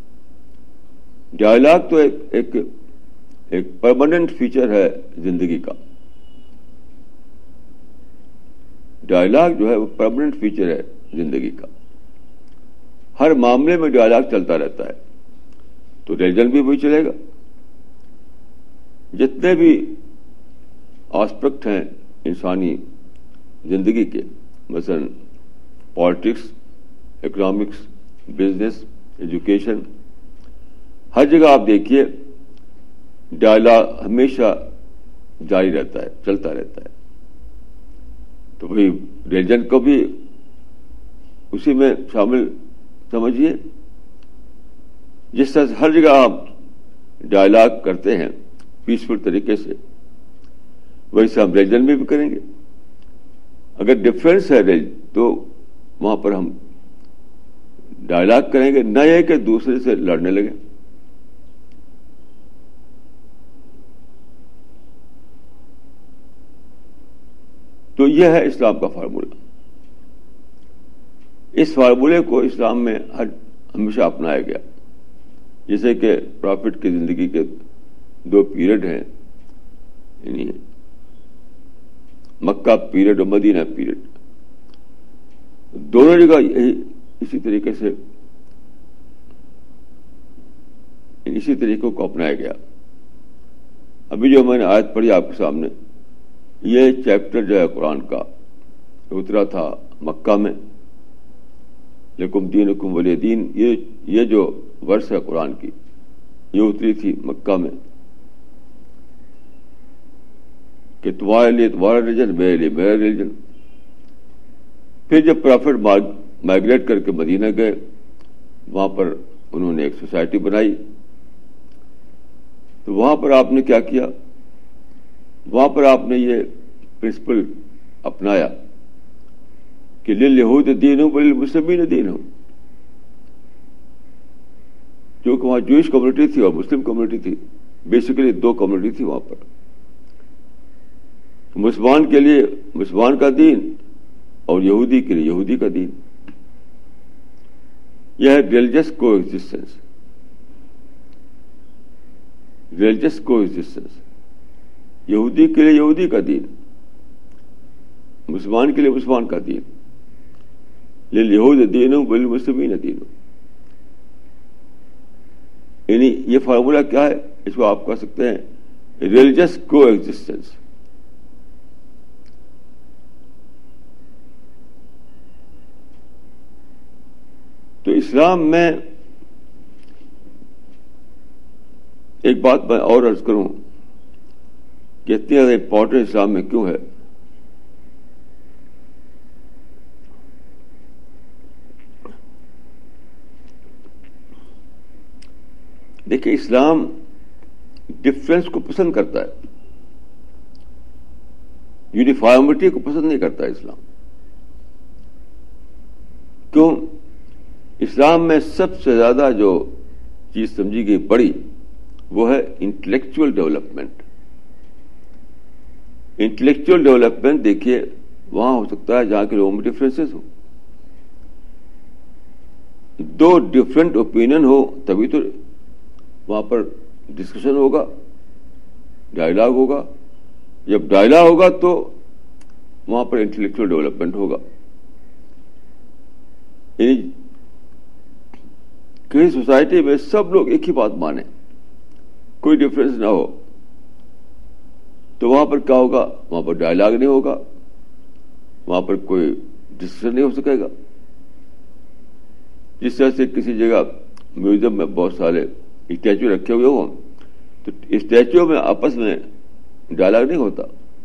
A: ڈائلاگ تو ایک ایک ایک پرماننٹ فیچر ہے زندگی کا. ڈائلاگ جو ہے وہ پرماننٹ فیچر ہے زندگی کا. ہر معاملے میں ڈائلاگ چلتا رہتا ہے. تو ریلیجن بھی وہی چلے گا. جتنے بھی آسپیکٹ ہیں انسانی زندگی کے، مثلا پالیٹکس، اکنامکس، بزنس، ایجوکیشن، ہر جگہ آپ دیکھیے ڈائلاگ ہمیشہ جاری رہتا ہے، چلتا رہتا ہے. تو وہی ریلیجن کو بھی اسی میں شامل سمجھیے. جس طرح ہر جگہ آپ ڈائلاگ کرتے ہیں پیسفل طریقے سے، ویسے ہم ریلیجن میں بھی کریں گے. اگر ڈفرینس ہے تو وہاں پر ہم ڈائلاگ کریں گے، نہ یہ کہ دوسرے سے لڑنے لگیں. تو یہ ہے اسلام کا فارمولہ. اس فارمولے کو اسلام میں ہر ہمیشہ اپنایا گیا. جیسے کہ پرافٹ کی زندگی کے دو پیریڈ ہیں، یعنی مکہ پیریڈ اور مدینہ پیریڈ، دونوں جگہ یہی اسی طریقے سے اسی طریقوں کو اپنایا گیا. ابھی جو میں نے آیت پڑھی آپ کے سامنے، یہ چیپٹر جو ہے قرآن کا اترا تھا مکہ میں. لکم دینکم ولی دین، یہ یہ جو ورس ہے قرآن کی، یہ اتری تھی مکہ میں کہ تمہارے لیے تمہارا ریلیجن، میرے لیے میرا ریلیجن. پھر جب پرافٹ مائگریٹ کر کے مدینہ گئے، وہاں پر انہوں نے ایک سوسائٹی بنائی. تو وہاں پر آپ نے کیا کیا؟ وہاں پر آپ نے یہ پرنسپل اپنایا کہ للیہود دین وللمسلمین دین ہو. جو کہ وہاں جوئش کمیونٹی تھی اور مسلم کمیونٹی تھی، بیسیکلی دو کمیونٹی تھی وہاں پر. مسلمان کے لیے مسلمان کا دین اور یہودی کے لیے یہودی کا دین. یہ ہے ریلیجس کو ایگزسٹنس. ریلیجس کو ایگزسٹنس یہودی کے لیے یہودی کا دین، مسلمان کے لیے مسلمان کا دین. للیہود دین وللمسلمین دین. یعنی یہ فارمولہ کیا ہے؟ اس کو آپ کہہ سکتے ہیں ریلیجس کو ایگزسٹنس. تو اسلام میں ایک بات میں اور عرض کروں کہ اتنی زیادہ امپورٹنٹ اسلام میں کیوں ہے. دیکھیے اسلام ڈفرینس کو پسند کرتا ہے, یونیفارمٹی کو پسند نہیں کرتا ہے اسلام. کیوں؟ اسلام میں سب سے زیادہ جو چیز سمجھی گئی بڑی وہ ہے انٹلیکچوئل ڈیولپمنٹ. انٹلیکچوئل ڈیولپمنٹ دیکھیے وہاں ہو سکتا ہے جہاں کے لوگوں میں ڈفرینسز ہو, دو ڈفرینٹ اوپینین ہو تبھی تو وہاں پر ڈسکشن ہوگا, ڈائلاگ ہوگا. جب ڈائلاگ ہوگا تو وہاں پر انٹلیکچوئل ڈیولپمنٹ ہوگا. یعنی کسی سوسائٹی میں سب لوگ ایک ہی بات مانیں, کوئی ڈفرینس نہ ہو, تو وہاں پر کیا ہوگا؟ وہاں پر ڈائلاگ نہیں ہوگا, وہاں پر کوئی ڈسکشن نہیں ہو سکے گا. جس طرح سے کسی جگہ میوزیم میں بہت سارے اسٹیچو رکھے ہوئے ہوں تو اسٹیچو میں آپس میں ڈائلاگ نہیں ہوتا.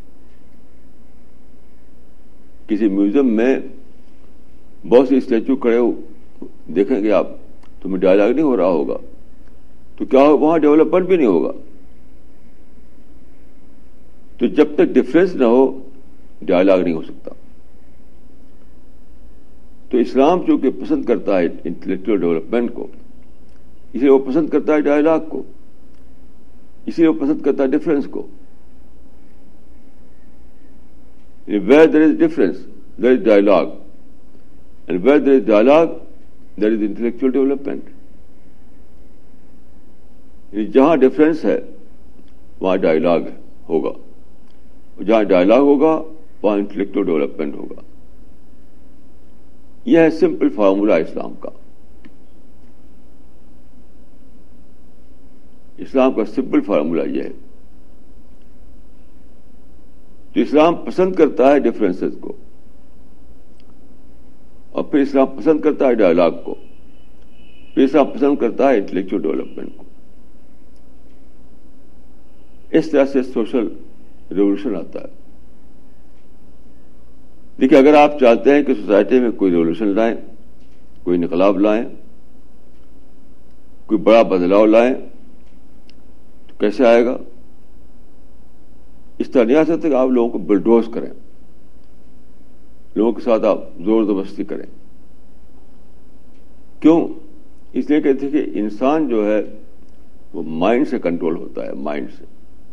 A: کسی میوزیم میں بہت سے اسٹیچو کھڑے ہو دیکھیں گے آپ تو میں ڈائلاگ نہیں ہو رہا ہوگا, تو کیا ہو وہاں ڈیولپمنٹ بھی نہیں ہوگا. تو جب تک ڈفرینس نہ ہو ڈائلاگ نہیں ہو سکتا. تو اسلام چونکہ پسند کرتا ہے انٹلیکچوئل ڈیولپمنٹ کو, اس لیے وہ پسند کرتا ہے ڈائلاگ کو, اس لیے وہ پسند کرتا ہے ڈفرینس کو. Where there is difference, there is dialogue. And where there is dialogue, there is intellectual development. جہاں ڈفرینس ہے وہاں ڈائلاگ ہوگا, جہاں ڈائلاگ ہوگا وہاں انٹلیکچوئل ڈیولپمنٹ ہوگا. یہ ہے سمپل فارمولا اسلام کا. اسلام کا سمپل فارمولا یہ ہے. تو اسلام پسند کرتا ہے ڈفرینسز کو, اور پھر اسلام پسند کرتا ہے ڈائلاگ کو, پھر اسلام پسند کرتا ہے انٹلیکچوئل ڈیولپمنٹ کو. اس طرح سے سوشل ریولیوشن آتا ہے. دیکھیے اگر آپ چاہتے ہیں کہ سوسائٹی میں کوئی ریولیوشن لائیں, کوئی انقلاب لائیں, کوئی بڑا بدلاؤ لائیں, تو کیسے آئے گا؟ اس طرح نہیں آ سکتا کہ آپ لوگوں کو بلڈوز کریں, لوگوں کے ساتھ آپ زور زبردستی کریں. کیوں؟ اس لیے کہتے ہیں کہ انسان جو ہے وہ مائنڈ سے کنٹرول ہوتا ہے, مائنڈ سے.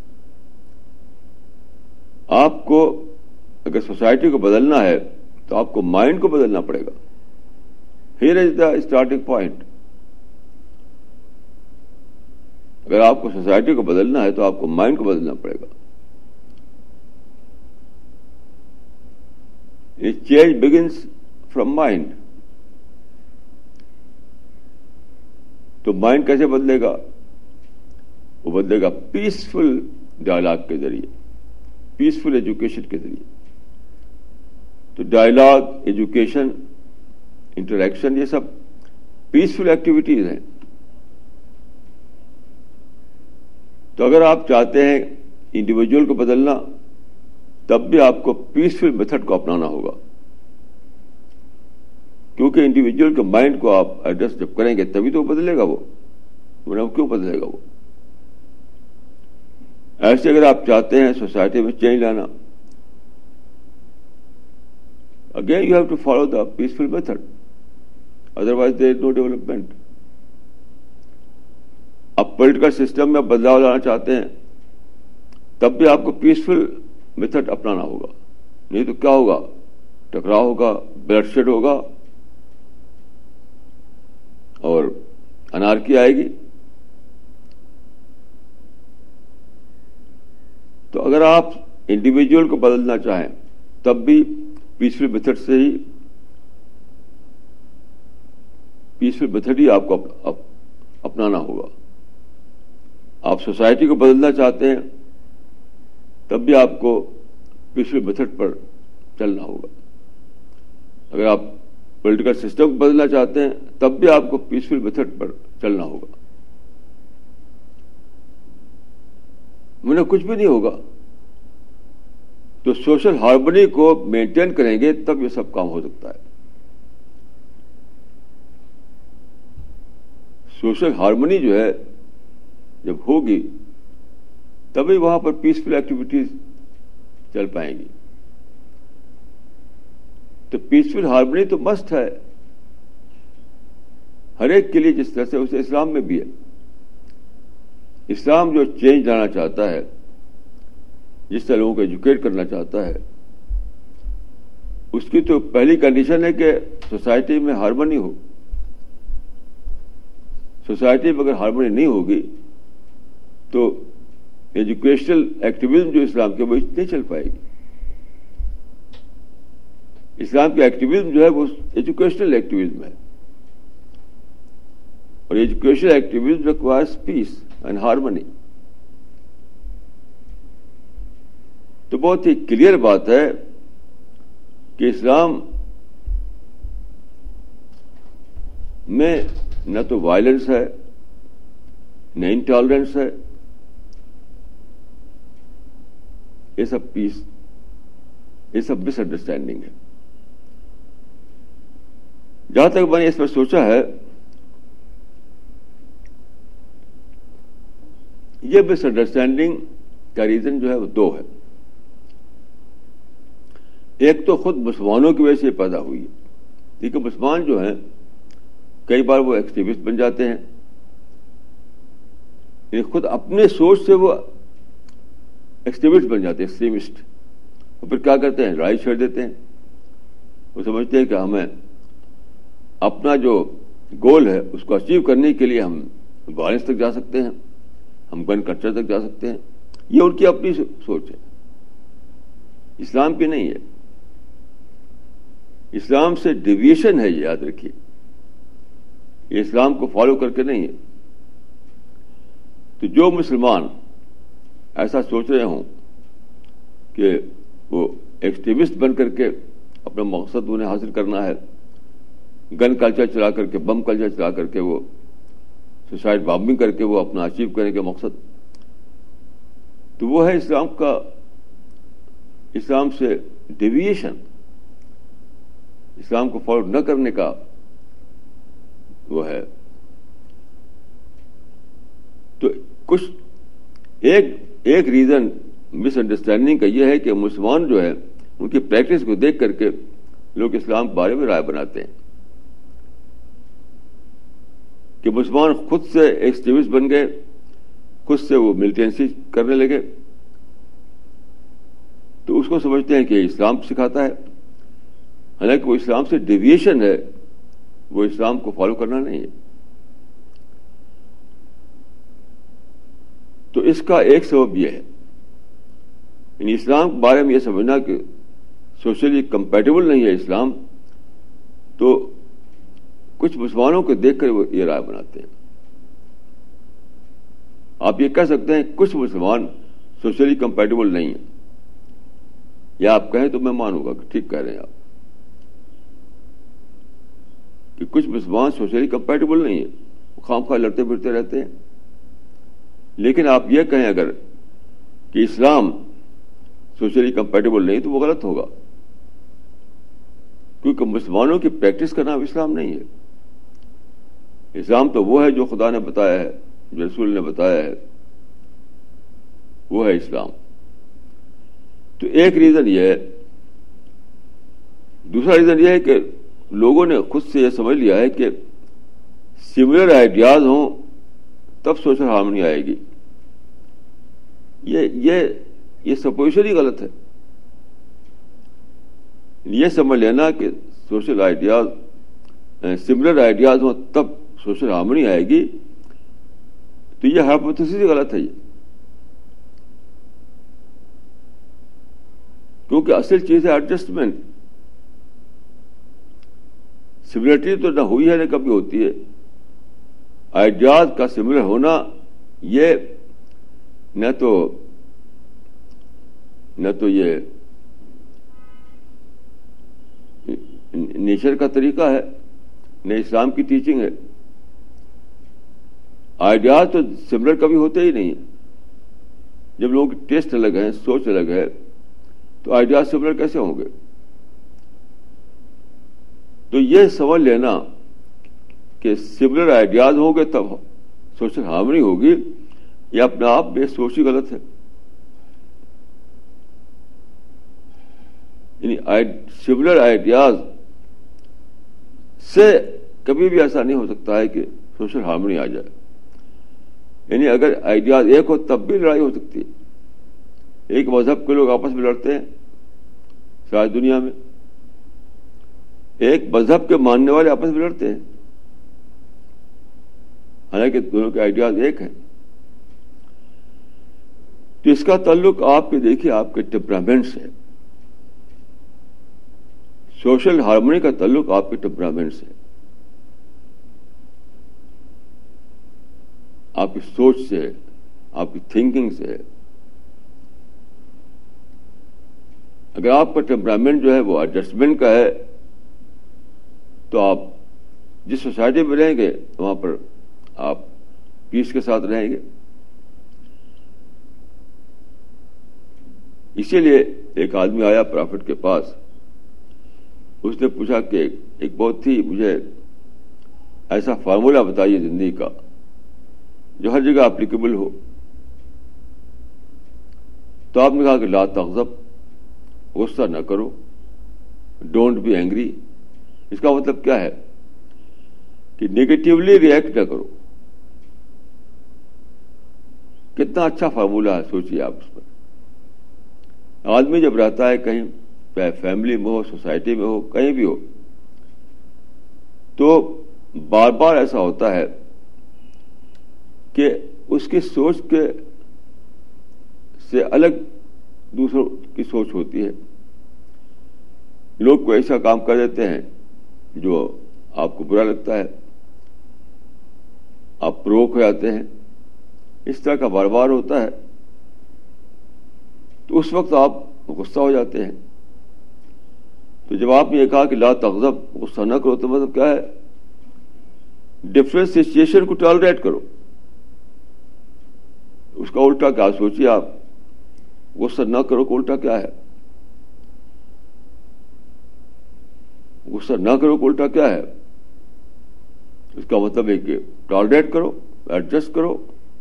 A: آپ کو اگر سوسائٹی کو بدلنا ہے تو آپ کو مائنڈ کو بدلنا پڑے گا. Here is the starting point. اگر آپ کو سوسائٹی کو بدلنا ہے تو آپ کو مائنڈ کو بدلنا پڑے گا. Change begins from mind. تو مائنڈ کیسے بدلے گا؟ وہ بدلے گا پیسفل ڈائلاگ کے ذریعے, پیسفل ایجوکیشن کے ذریعے. تو ڈائلاگ, ایجوکیشن, انٹریکشن یہ سب پیسفل ایکٹیویٹیز ہیں. تو اگر آپ چاہتے ہیں انڈیویجول کو بدلنا تب بھی آپ کو پیسفل میتھڈ کو اپنانا ہوگا, کیونکہ انڈیویجول کے مائنڈ کو آپ ایڈریس جب کریں گے تبھی تو وہ بدلے گا. وہ ورنہ کیوں بدلے گا وہ؟ ایسے اگر آپ چاہتے ہیں سوسائٹی میں چینج لانا, again you have to follow the peaceful method, otherwise there is no development. آپ پولیٹیکل سسٹم میں بدلاؤ لانا چاہتے ہیں تب بھی آپ کو پیسفل میتھڈ اپنانا ہوگا, نہیں تو کیا ہوگا؟ ٹکراؤ ہوگا, بلڈ شیڈ ہوگا اور انارکی آئے گی. تو اگر آپ انڈیویجول کو بدلنا چاہیں تب بھی پیسفل میتھڈ سے ہی پیسفل میتھڈ ہی آپ کو اپنانا ہوگا. آپ سوسائٹی کو بدلنا چاہتے ہیں تب بھی آپ کو پیسفل میتھڈ پر چلنا ہوگا. اگر آپ پولیٹیکل سسٹم کو بدلنا چاہتے ہیں تب بھی آپ کو پیسفل میتھڈ پر چلنا ہوگا. انہیں کچھ بھی نہیں ہوگا. تو سوشل ہارمونی کو مینٹین کریں گے تب یہ سب کام ہو سکتا ہے. سوشل ہارمونی جو ہے جب ہوگی تبھی وہاں پر پیسفل ایکٹیویٹیز چل پائیں گی. تو پیسفل ہارمنی تو مسٹ ہے ہر ایک کے لیے، جس طرح سے اسے اسلام میں بھی ہے. اسلام جو چینج لانا چاہتا ہے، جس طرح لوگوں کو ایجوکیٹ کرنا چاہتا ہے، اس کی تو پہلی کنڈیشن ہے کہ سوسائٹی میں ہارمنی ہو. سوسائٹی میں اگر ہارمنی نہیں ہوگی تو ایجوکیشنل ایکٹیویزم جو اسلام کے وہ نہیں چل پائے گی. اسلام کی ایکٹیویزم جو ہے وہ ایجوکیشنل ایکٹیویزم ہے، اور educational activism requires peace and harmony. تو بہت ہی کلیئر بات ہے کہ اسلام میں نہ تو وائلنس ہے، نہ انٹالرنس ہے، یہ سب پیس، یہ سب مس انڈرسٹینڈنگ ہے. جہاں تک میں نے اس پر سوچا ہے، یہ مس انڈرسٹینڈنگ کا ریزن جو ہے وہ دو ہے. ایک تو خود مسلمانوں کی وجہ سے پیدا ہوئی ہے، کیونکہ مسلمان جو ہیں کئی بار وہ ایکسٹریمسٹ بن جاتے ہیں، یعنی خود اپنے سوچ سے وہ ایکسٹریمسٹ بن جاتے ہیں، ایکسٹریمسٹ. اور پھر کیا کرتے ہیں؟ لڑائی چھیڑ دیتے ہیں. وہ سمجھتے ہیں کہ ہمیں اپنا جو گول ہے اس کو اچیو کرنے کے لیے ہم وائلنس تک جا سکتے ہیں، ہم گن کلچر تک جا سکتے ہیں. یہ ان کی اپنی سوچ ہے، اسلام کی نہیں ہے. اسلام سے ڈیویشن ہے، یہ یاد رکھیے. یہ اسلام کو فالو کر کے نہیں ہے. تو جو مسلمان ایسا سوچ رہے ہوں کہ وہ ایکسٹریمسٹ بن کر کے اپنا مقصد انہیں حاصل کرنا ہے، گن کلچر چلا کر کے، بم کلچر چلا کر کے، وہ سوسائڈ بامبنگ کر کے وہ اپنا اچیو کرنے کا مقصد، تو وہ ہے اسلام کا، اسلام سے ڈیویشن، اسلام کو فالو نہ کرنے کا وہ ہے. تو کچھ ایک ایک ریزن مس انڈرسٹینڈنگ کا یہ ہے کہ مسلمان جو ہے ان کی پریکٹس کو دیکھ کر کے لوگ اسلام کے بارے میں رائے بناتے ہیں کہ مسلمان خود سے ایکسٹریمسٹ بن گئے، خود سے وہ ملیٹنسی کرنے لگے، تو اس کو سمجھتے ہیں کہ اسلام سکھاتا ہے، حالانکہ وہ اسلام سے ڈیویشن ہے، وہ اسلام کو فالو کرنا نہیں ہے. تو اس کا ایک سبب یہ ہے، یعنی اسلام کے بارے میں یہ سمجھنا کہ سوشلی کمپیٹیبل نہیں ہے اسلام، تو کچھ مسلمانوں کو دیکھ کر وہ یہ رائے بناتے ہیں. آپ یہ کہہ سکتے ہیں کچھ مسلمان سوشلی کمپیٹیبل نہیں ہیں، یا آپ کہیں تو میں مانوں گا کہ ٹھیک کہہ رہے ہیں آپ کہ کچھ مسلمان سوشلی کمپیٹیبل نہیں ہیں، خام خواہ لڑتے پھرتے رہتے ہیں. لیکن آپ یہ کہیں اگر کہ اسلام سوشلی کمپیٹیبل نہیں تو وہ غلط ہوگا، کیونکہ مسلمانوں کی پریکٹس کا نام اسلام نہیں ہے. اسلام تو وہ ہے جو خدا نے بتایا ہے، جو رسول نے بتایا ہے، وہ ہے اسلام. تو ایک ریزن یہ ہے. دوسرا ریزن یہ ہے کہ لوگوں نے خود سے یہ سمجھ لیا ہے کہ سملر آئیڈیاز ہوں تب سوشل ہارمنی آئے گی. یہ یہ یہ سپوزیشن ہی غلط ہے. یہ سمجھ لینا کہ سوشل آئیڈیاز سملر آئیڈیاز ہوں تب سوشل ہارمنی آئے گی، تو یہ ہائپوتھیسس ہی غلط ہے. یہ کیونکہ اصل چیز ہے ایڈجسٹمنٹ. سملرٹی تو نہ ہوئی ہے نہ کبھی ہوتی ہے. آئیڈیاز کا سملر ہونا یہ نہ تو نہ تو یہ نیچر کا طریقہ ہے، نہ اسلام کی ٹیچنگ ہے. آئیڈیاز تو سملر کبھی ہوتے ہی نہیں. جب لوگوں کے ٹیسٹ الگ ہیں، سوچ الگ ہے، تو آئیڈیاز سملر کیسے ہوں گے؟ تو یہ سمجھ لینا کہ سملر آئیڈیاز ہوں گے تب سوشل ہارمنی ہوگی، یہ اپنے آپ میں سوچ ہی غلط ہے. یعنی سملر آئیڈیاز سے کبھی بھی ایسا نہیں ہو سکتا ہے کہ سوشل ہارمونی آ جائے. یعنی اگر آئیڈیاز ایک ہو تب بھی لڑائی ہو سکتی ہے. ایک مذہب کے لوگ آپس میں لڑتے ہیں ساری دنیا میں, ایک مذہب کے ماننے والے آپس میں لڑتے ہیں, حالانکہ دونوں کے آئیڈیاز ایک ہیں. تو اس کا تعلق آپ کے دیکھیے آپ کے ٹیمپرامنٹ سے. سوشل ہارمونی کا تعلق آپ کے ٹیمپرامنٹ سے, آپ کی سوچ سے, آپ کی تھنکنگ سے. اگر آپ کا ٹیمپرامنٹ جو ہے وہ ایڈجسٹمنٹ کا ہے تو آپ جس سوسائٹی میں رہیں گے وہاں پر آپ پیس کے ساتھ رہیں گے. اسی لیے ایک آدمی آیا پرافٹ کے پاس, اس نے پوچھا کہ ایک بہت ہی مجھے ایسا فارمولہ بتائیے زندگی کا جو ہر جگہ اپلیکیبل ہو. تو آپ نے کہا کہ لا تغضب, غصہ نہ کرو, ڈونٹ بی اینگری. اس کا مطلب کیا ہے کہ نیگیٹولی ریئیکٹ نہ کرو. کتنا اچھا فارمولہ ہے, سوچیے آپ اس پر. آدمی جب رہتا ہے کہیں, چاہے فیملی میں ہو, سوسائٹی میں ہو, کہیں بھی ہو, تو بار بار ایسا ہوتا ہے کہ اس کی سوچ کے سے الگ دوسروں کی سوچ ہوتی ہے. لوگ کوئی ایسا کام کر دیتے ہیں جو آپ کو برا لگتا ہے, آپ پروک ہو جاتے ہیں. اس طرح کا بار بار ہوتا ہے, تو اس وقت آپ غصہ ہو جاتے ہیں. تو جب آپ نے یہ کہا کہ لا تغضب, غصہ نہ کرو, تو مطلب کیا ہے, ڈفرینٹ سچویشن کو ٹالریٹ کرو. اس کا الٹا کیا سوچیے آپ, غصہ نہ کرو کو الٹا کیا ہے, غصہ نہ کرو کو الٹا کیا ہے. اس کا مطلب ہے کہ ٹالریٹ کرو, ایڈجسٹ کرو.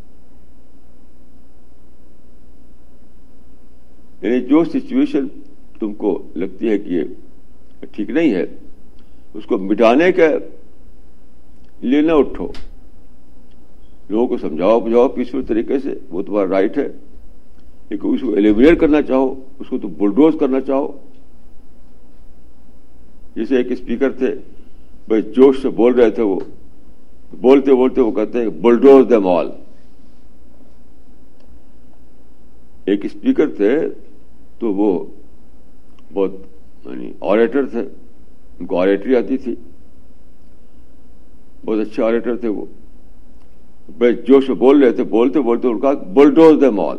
A: یعنی جو سچویشن تم کو لگتی ہے کہ یہ ٹھیک نہیں ہے, اس کو مٹانے کے لیے نہ اٹھو. لوگوں کو سمجھاؤ بجھاؤ پیسفل طریقے سے, وہ تمہارا رائٹ ہے. لیکن اس کو ایلیمینیٹ کرنا چاہو, اس کو تم بلڈوز کرنا چاہو. جیسے ایک اسپیکر تھے, بھائی جوش سے بول رہے تھے, وہ بولتے بولتے وہ کہتے ہیں بلڈوز دیم آل. ایک اسپیکر تھے تو وہ بہت یعنی آریٹر تھے, ان کو آریٹری آتی تھی, بہت اچھے آریٹر تھے. وہ بڑے جوش سے بول رہے تھے, بولتے بولتے ان کا بلڈوز دیم آل.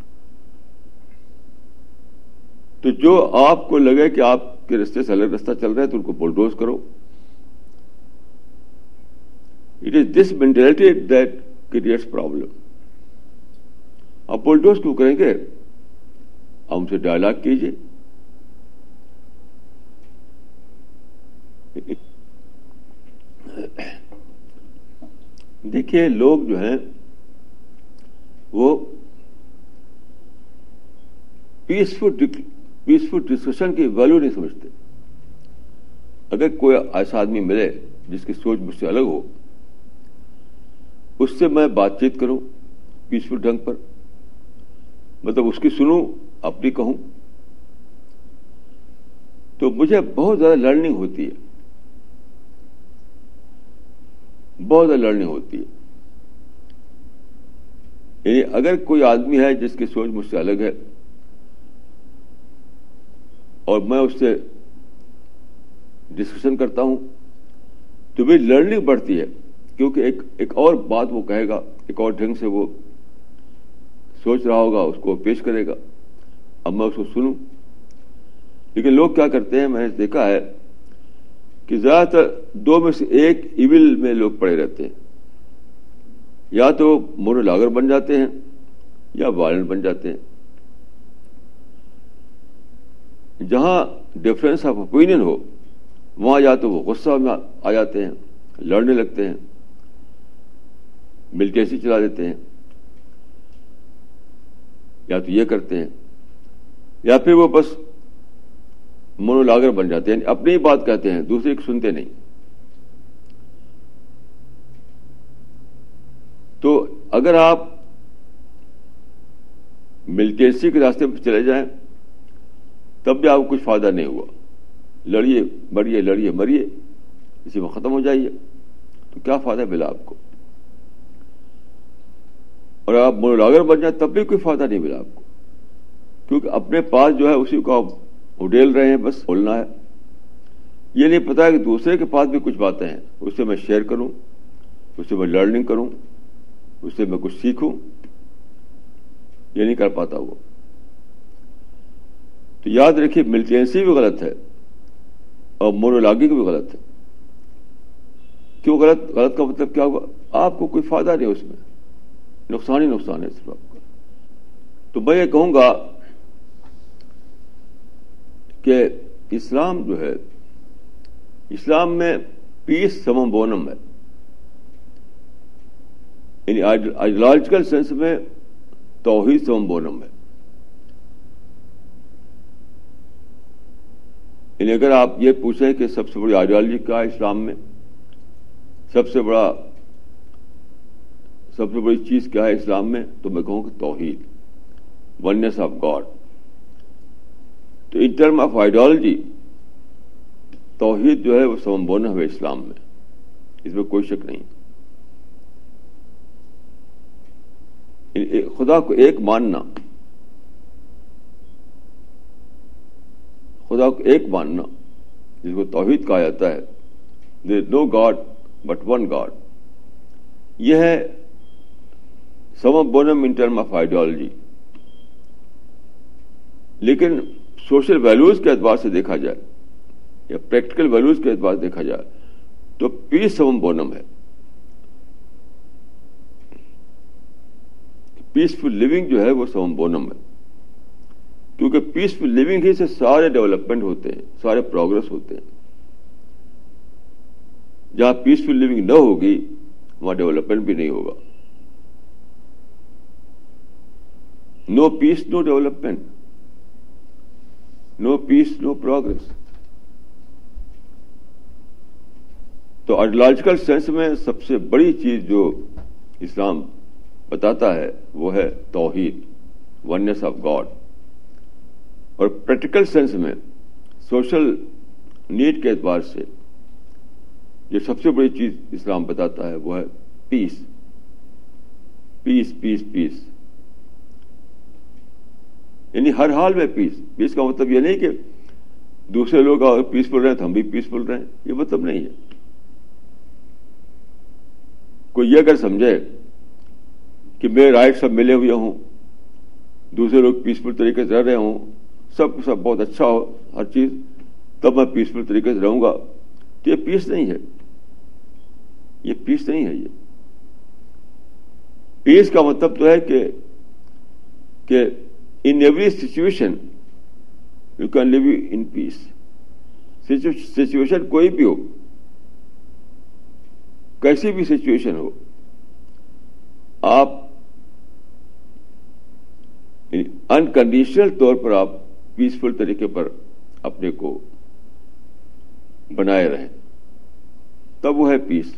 A: تو جو آپ کو لگے کہ آپ کے رستے سے الگ رستہ چل رہا ہے تو ان کو بلڈوز کرو. It is this mentality that creates problem. آپ بلڈوز کیوں کریں گے, آپ ہم سے ڈائلاگ کیجیے. دیکھیے لوگ جو ہیں وہ پیسفل پیسفل ڈسکشن کی ویلو نہیں سمجھتے. اگر کوئی ایسا آدمی ملے جس کی سوچ مجھ سے الگ ہو, اس سے میں بات چیت کروں پیسفل ڈھنگ پر, مطلب اس کی سنوں, اپنی کہوں, تو مجھے بہت زیادہ لرننگ ہوتی ہے, بہت زیادہ لرننگ ہوتی ہے. یعنی اگر کوئی آدمی ہے جس کی سوچ مجھ سے الگ ہے اور میں اس سے ڈسکشن کرتا ہوں تو میری لرننگ بڑھتی ہے, کیونکہ ایک ایک اور بات وہ کہے گا, ایک اور ڈھنگ سے وہ سوچ رہا ہوگا, اس کو پیش کرے گا, اب میں اس کو سنوں. لیکن لوگ کیا کرتے ہیں, میں نے دیکھا ہے کہ زیادہ تر دو میں سے ایک ایول میں لوگ پڑے رہتے ہیں. یا تو مونولاگر بن جاتے ہیں یا وائلنٹ بن جاتے ہیں. جہاں ڈفرینس آف اوپینین ہو وہاں یا تو وہ غصہ میں آ جاتے ہیں, لڑنے لگتے ہیں, ملٹیسی چلا دیتے ہیں. یا تو یہ کرتے ہیں یا پھر وہ بس مونولاگر بن جاتے ہیں, اپنی ہی بات کہتے ہیں, دوسرے کی سنتے نہیں. تو اگر آپ ملٹینسی کے راستے پہ چلے جائیں تب بھی آپ کو کچھ فائدہ نہیں ہوا. لڑیے بڑھیے لڑیے مریے اسی میں ختم ہو جائیے, تو کیا فائدہ ملا آپ کو؟ اور آپ مونولاگر بن جائیں تب بھی کوئی فائدہ نہیں ملا آپ کو, کیونکہ اپنے پاس جو ہے اسی کو آپ اڈیل رہے ہیں, بس بولنا ہے. یہ نہیں پتا کہ دوسرے کے پاس بھی کچھ باتیں ہیں, اس سے میں شیئر کروں, اس سے میں لرننگ کروں, اس سے میں کچھ سیکھوں. یہ نہیں کر پاتا وہ. تو یاد رکھیے ملٹینسی بھی غلط ہے اور مونولاگی بھی غلط ہے. کیوں غلط؟ غلط کا مطلب کیا ہوا؟ آپ کو کوئی فائدہ نہیں اس میں, نقصان ہی نقصان ہے صرف آپ کا. تو میں یہ کہوں گا کہ اسلام جو ہے, اسلام میں پیس سمم بونم ہے. یعنی آئیڈیالوجیکل سینس میں توحید سمم بونم ہے. یعنی اگر آپ یہ پوچھیں کہ سب سے بڑی آئیڈیالوجی کیا ہے اسلام میں, سب سے بڑا سب سے بڑی چیز کیا ہے اسلام میں, تو میں کہوں کہ توحید, وننس آف گاڈ. تو ان ٹرم آف آئیڈیالوجی توحید جو ہے وہ سمم بونم ہے اسلام میں, اس میں کوئی شک نہیں. خدا کو ایک ماننا, خدا کو ایک ماننا جس کو توحید کہا جاتا ہے, there is no God but one God, یہ ہے summum bonum in term of ideology. لیکن سوشل ویلیوز کے اعتبار سے دیکھا جائے یا پریکٹیکل ویلیوز کے اعتبار سے دیکھا جائے تو پیس سمم بونم ہے. پیسفل لیونگ جو ہے وہ سمم بونم ہے, کیونکہ پیسفل لیونگ ہی سے سارے ڈیولپمنٹ ہوتے ہیں, سارے پروگرس ہوتے ہیں. جہاں پیسفل لیونگ نہ ہوگی وہاں ڈیولپمنٹ بھی نہیں ہوگا. No peace no development, no peace no progress. تو آئیڈیالوجیکل سینس میں سب سے بڑی چیز جو اسلام بتاتا ہے وہ ہے توحید, وننس آف گاڈ. اور پریکٹیکل سینس میں سوشل نیڈ کے اعتبار سے جو سب سے بڑی چیز اسلام بتاتا ہے وہ ہے پیس, پیس پیس پیس. یعنی ہر حال میں پیس. پیس کا مطلب یہ نہیں کہ دوسرے لوگ اگر پیسفل رہیں تو ہم بھی پیسفل رہیں, یہ مطلب نہیں ہے. کوئی یہ اگر سمجھے کہ میرے رائٹ سب ملے ہوئے ہوں, دوسرے لوگ پیسفل طریقے سے رہ رہے ہوں, سب سب بہت اچھا ہو ہر چیز, تب میں پیسفل طریقے سے رہوں گا, تو یہ پیس نہیں ہے. یہ پیس نہیں ہے. یہ پیس کا مطلب تو ہے کہ کہ in every situation you can live in peace. Situation کوئی بھی ہو, کیسی بھی سچویشن ہو, آپ انکنڈیشنل طور پر آپ پیسفل طریقے پر اپنے کو بنائے رہیں, تب وہ ہے پیس.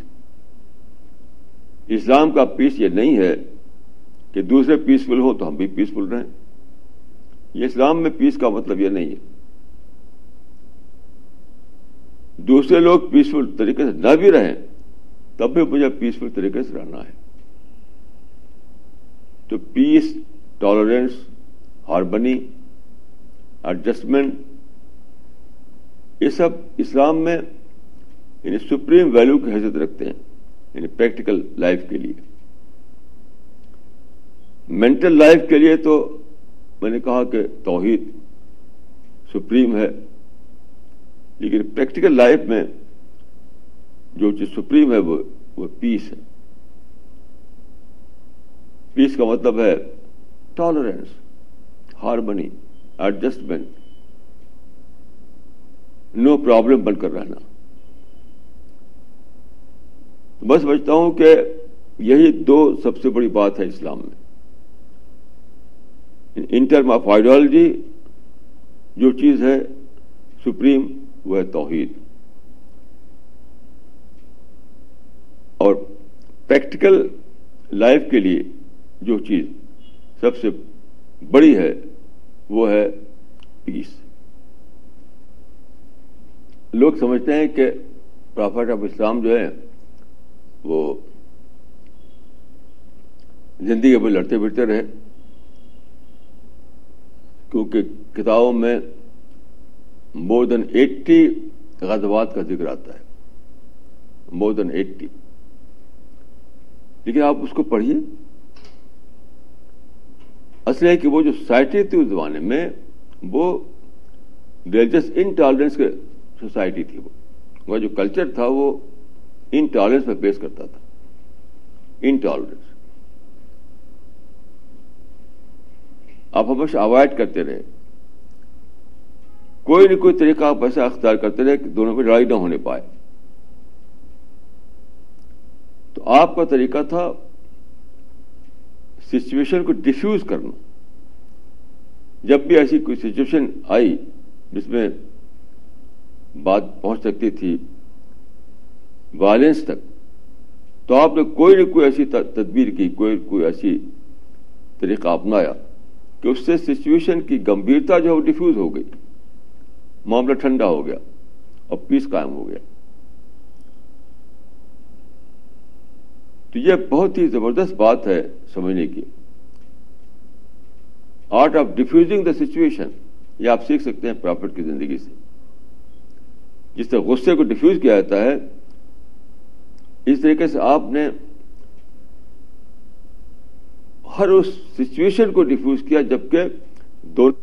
A: اسلام کا پیس یہ نہیں ہے کہ دوسرے پیسفل ہو تو ہم بھی پیسفل رہیں. یہ اسلام میں پیس کا مطلب یہ نہیں ہے. دوسرے لوگ پیسفل طریقے سے نہ بھی رہیں تب بھی مجھے پیسفل طریقے سے رہنا ہے. تو پیس, ٹالرنس, ہارمنی, ایڈجسٹمنٹ, یہ سب اسلام میں یعنی سپریم ویلیو کی حیثیت رکھتے ہیں, یعنی پریکٹیکل لائف کے لیے. مینٹل لائف کے لیے تو میں نے کہا کہ توحید سپریم ہے, لیکن پریکٹیکل لائف میں جو چیز سپریم ہے وہ وہ پیس ہے. پیس کا مطلب ہے tolerance, harmony, adjustment, no problem بن کر رہنا. میں سمجھتا ہوں کہ یہی دو سب سے بڑی بات ہے اسلام میں. ان ٹرم آف آئیڈیالوجی جو چیز ہے سپریم وہ ہے توحید. اور پریکٹیکل لائف کے لیے جو چیز سب سے بڑی ہے وہ ہے پیس. لوگ سمجھتے ہیں کہ پرافٹ آف اسلام جو ہے وہ زندگی میں لڑتے پھرتے رہے، کیونکہ کتابوں میں مور دین ایٹی غزوات کا ذکر آتا ہے، مور دین ایٹی. لیکن آپ اس کو پڑھیے، اصل ہے کہ وہ جو سوسائٹی تھی اس زمانے میں وہ ریلیجس انٹالرنس کے سوسائٹی تھی. وہ جو کلچر تھا وہ انٹالرنس پہ بیس کرتا تھا. انٹالرنس آپ ہمیشہ اوائڈ کرتے رہے، کوئی نہ کوئی طریقہ آپ ایسا اختیار کرتے رہے کہ دونوں میں لڑائی نہ ہونے پائے. تو آپ کا طریقہ تھا سچویشن کو ڈیفیوز کرنا. جب بھی ایسی کوئی سچویشن آئی جس میں بات پہنچ سکتی تھی وائلنس تک، تو آپ نے کوئی نہ کوئی ایسی تدبیر کی، کوئی کوئی ایسی طریقہ اپنایا کہ اس سے سچویشن کی گمبھیرتا جو ہے وہ ڈیفیوز ہو گئی، معاملہ ٹھنڈا ہو گیا اور پیس قائم ہو گیا. تو یہ بہت ہی زبردست بات ہے سمجھنے کی. Art of defusing the situation, یہ آپ سیکھ سکتے ہیں پرافٹ کی زندگی سے. جس طرح غصے کو ڈیفیوز کیا جاتا ہے، اس طریقے سے آپ نے ہر اس سچویشن کو ڈیفیوز کیا جبکہ دونوں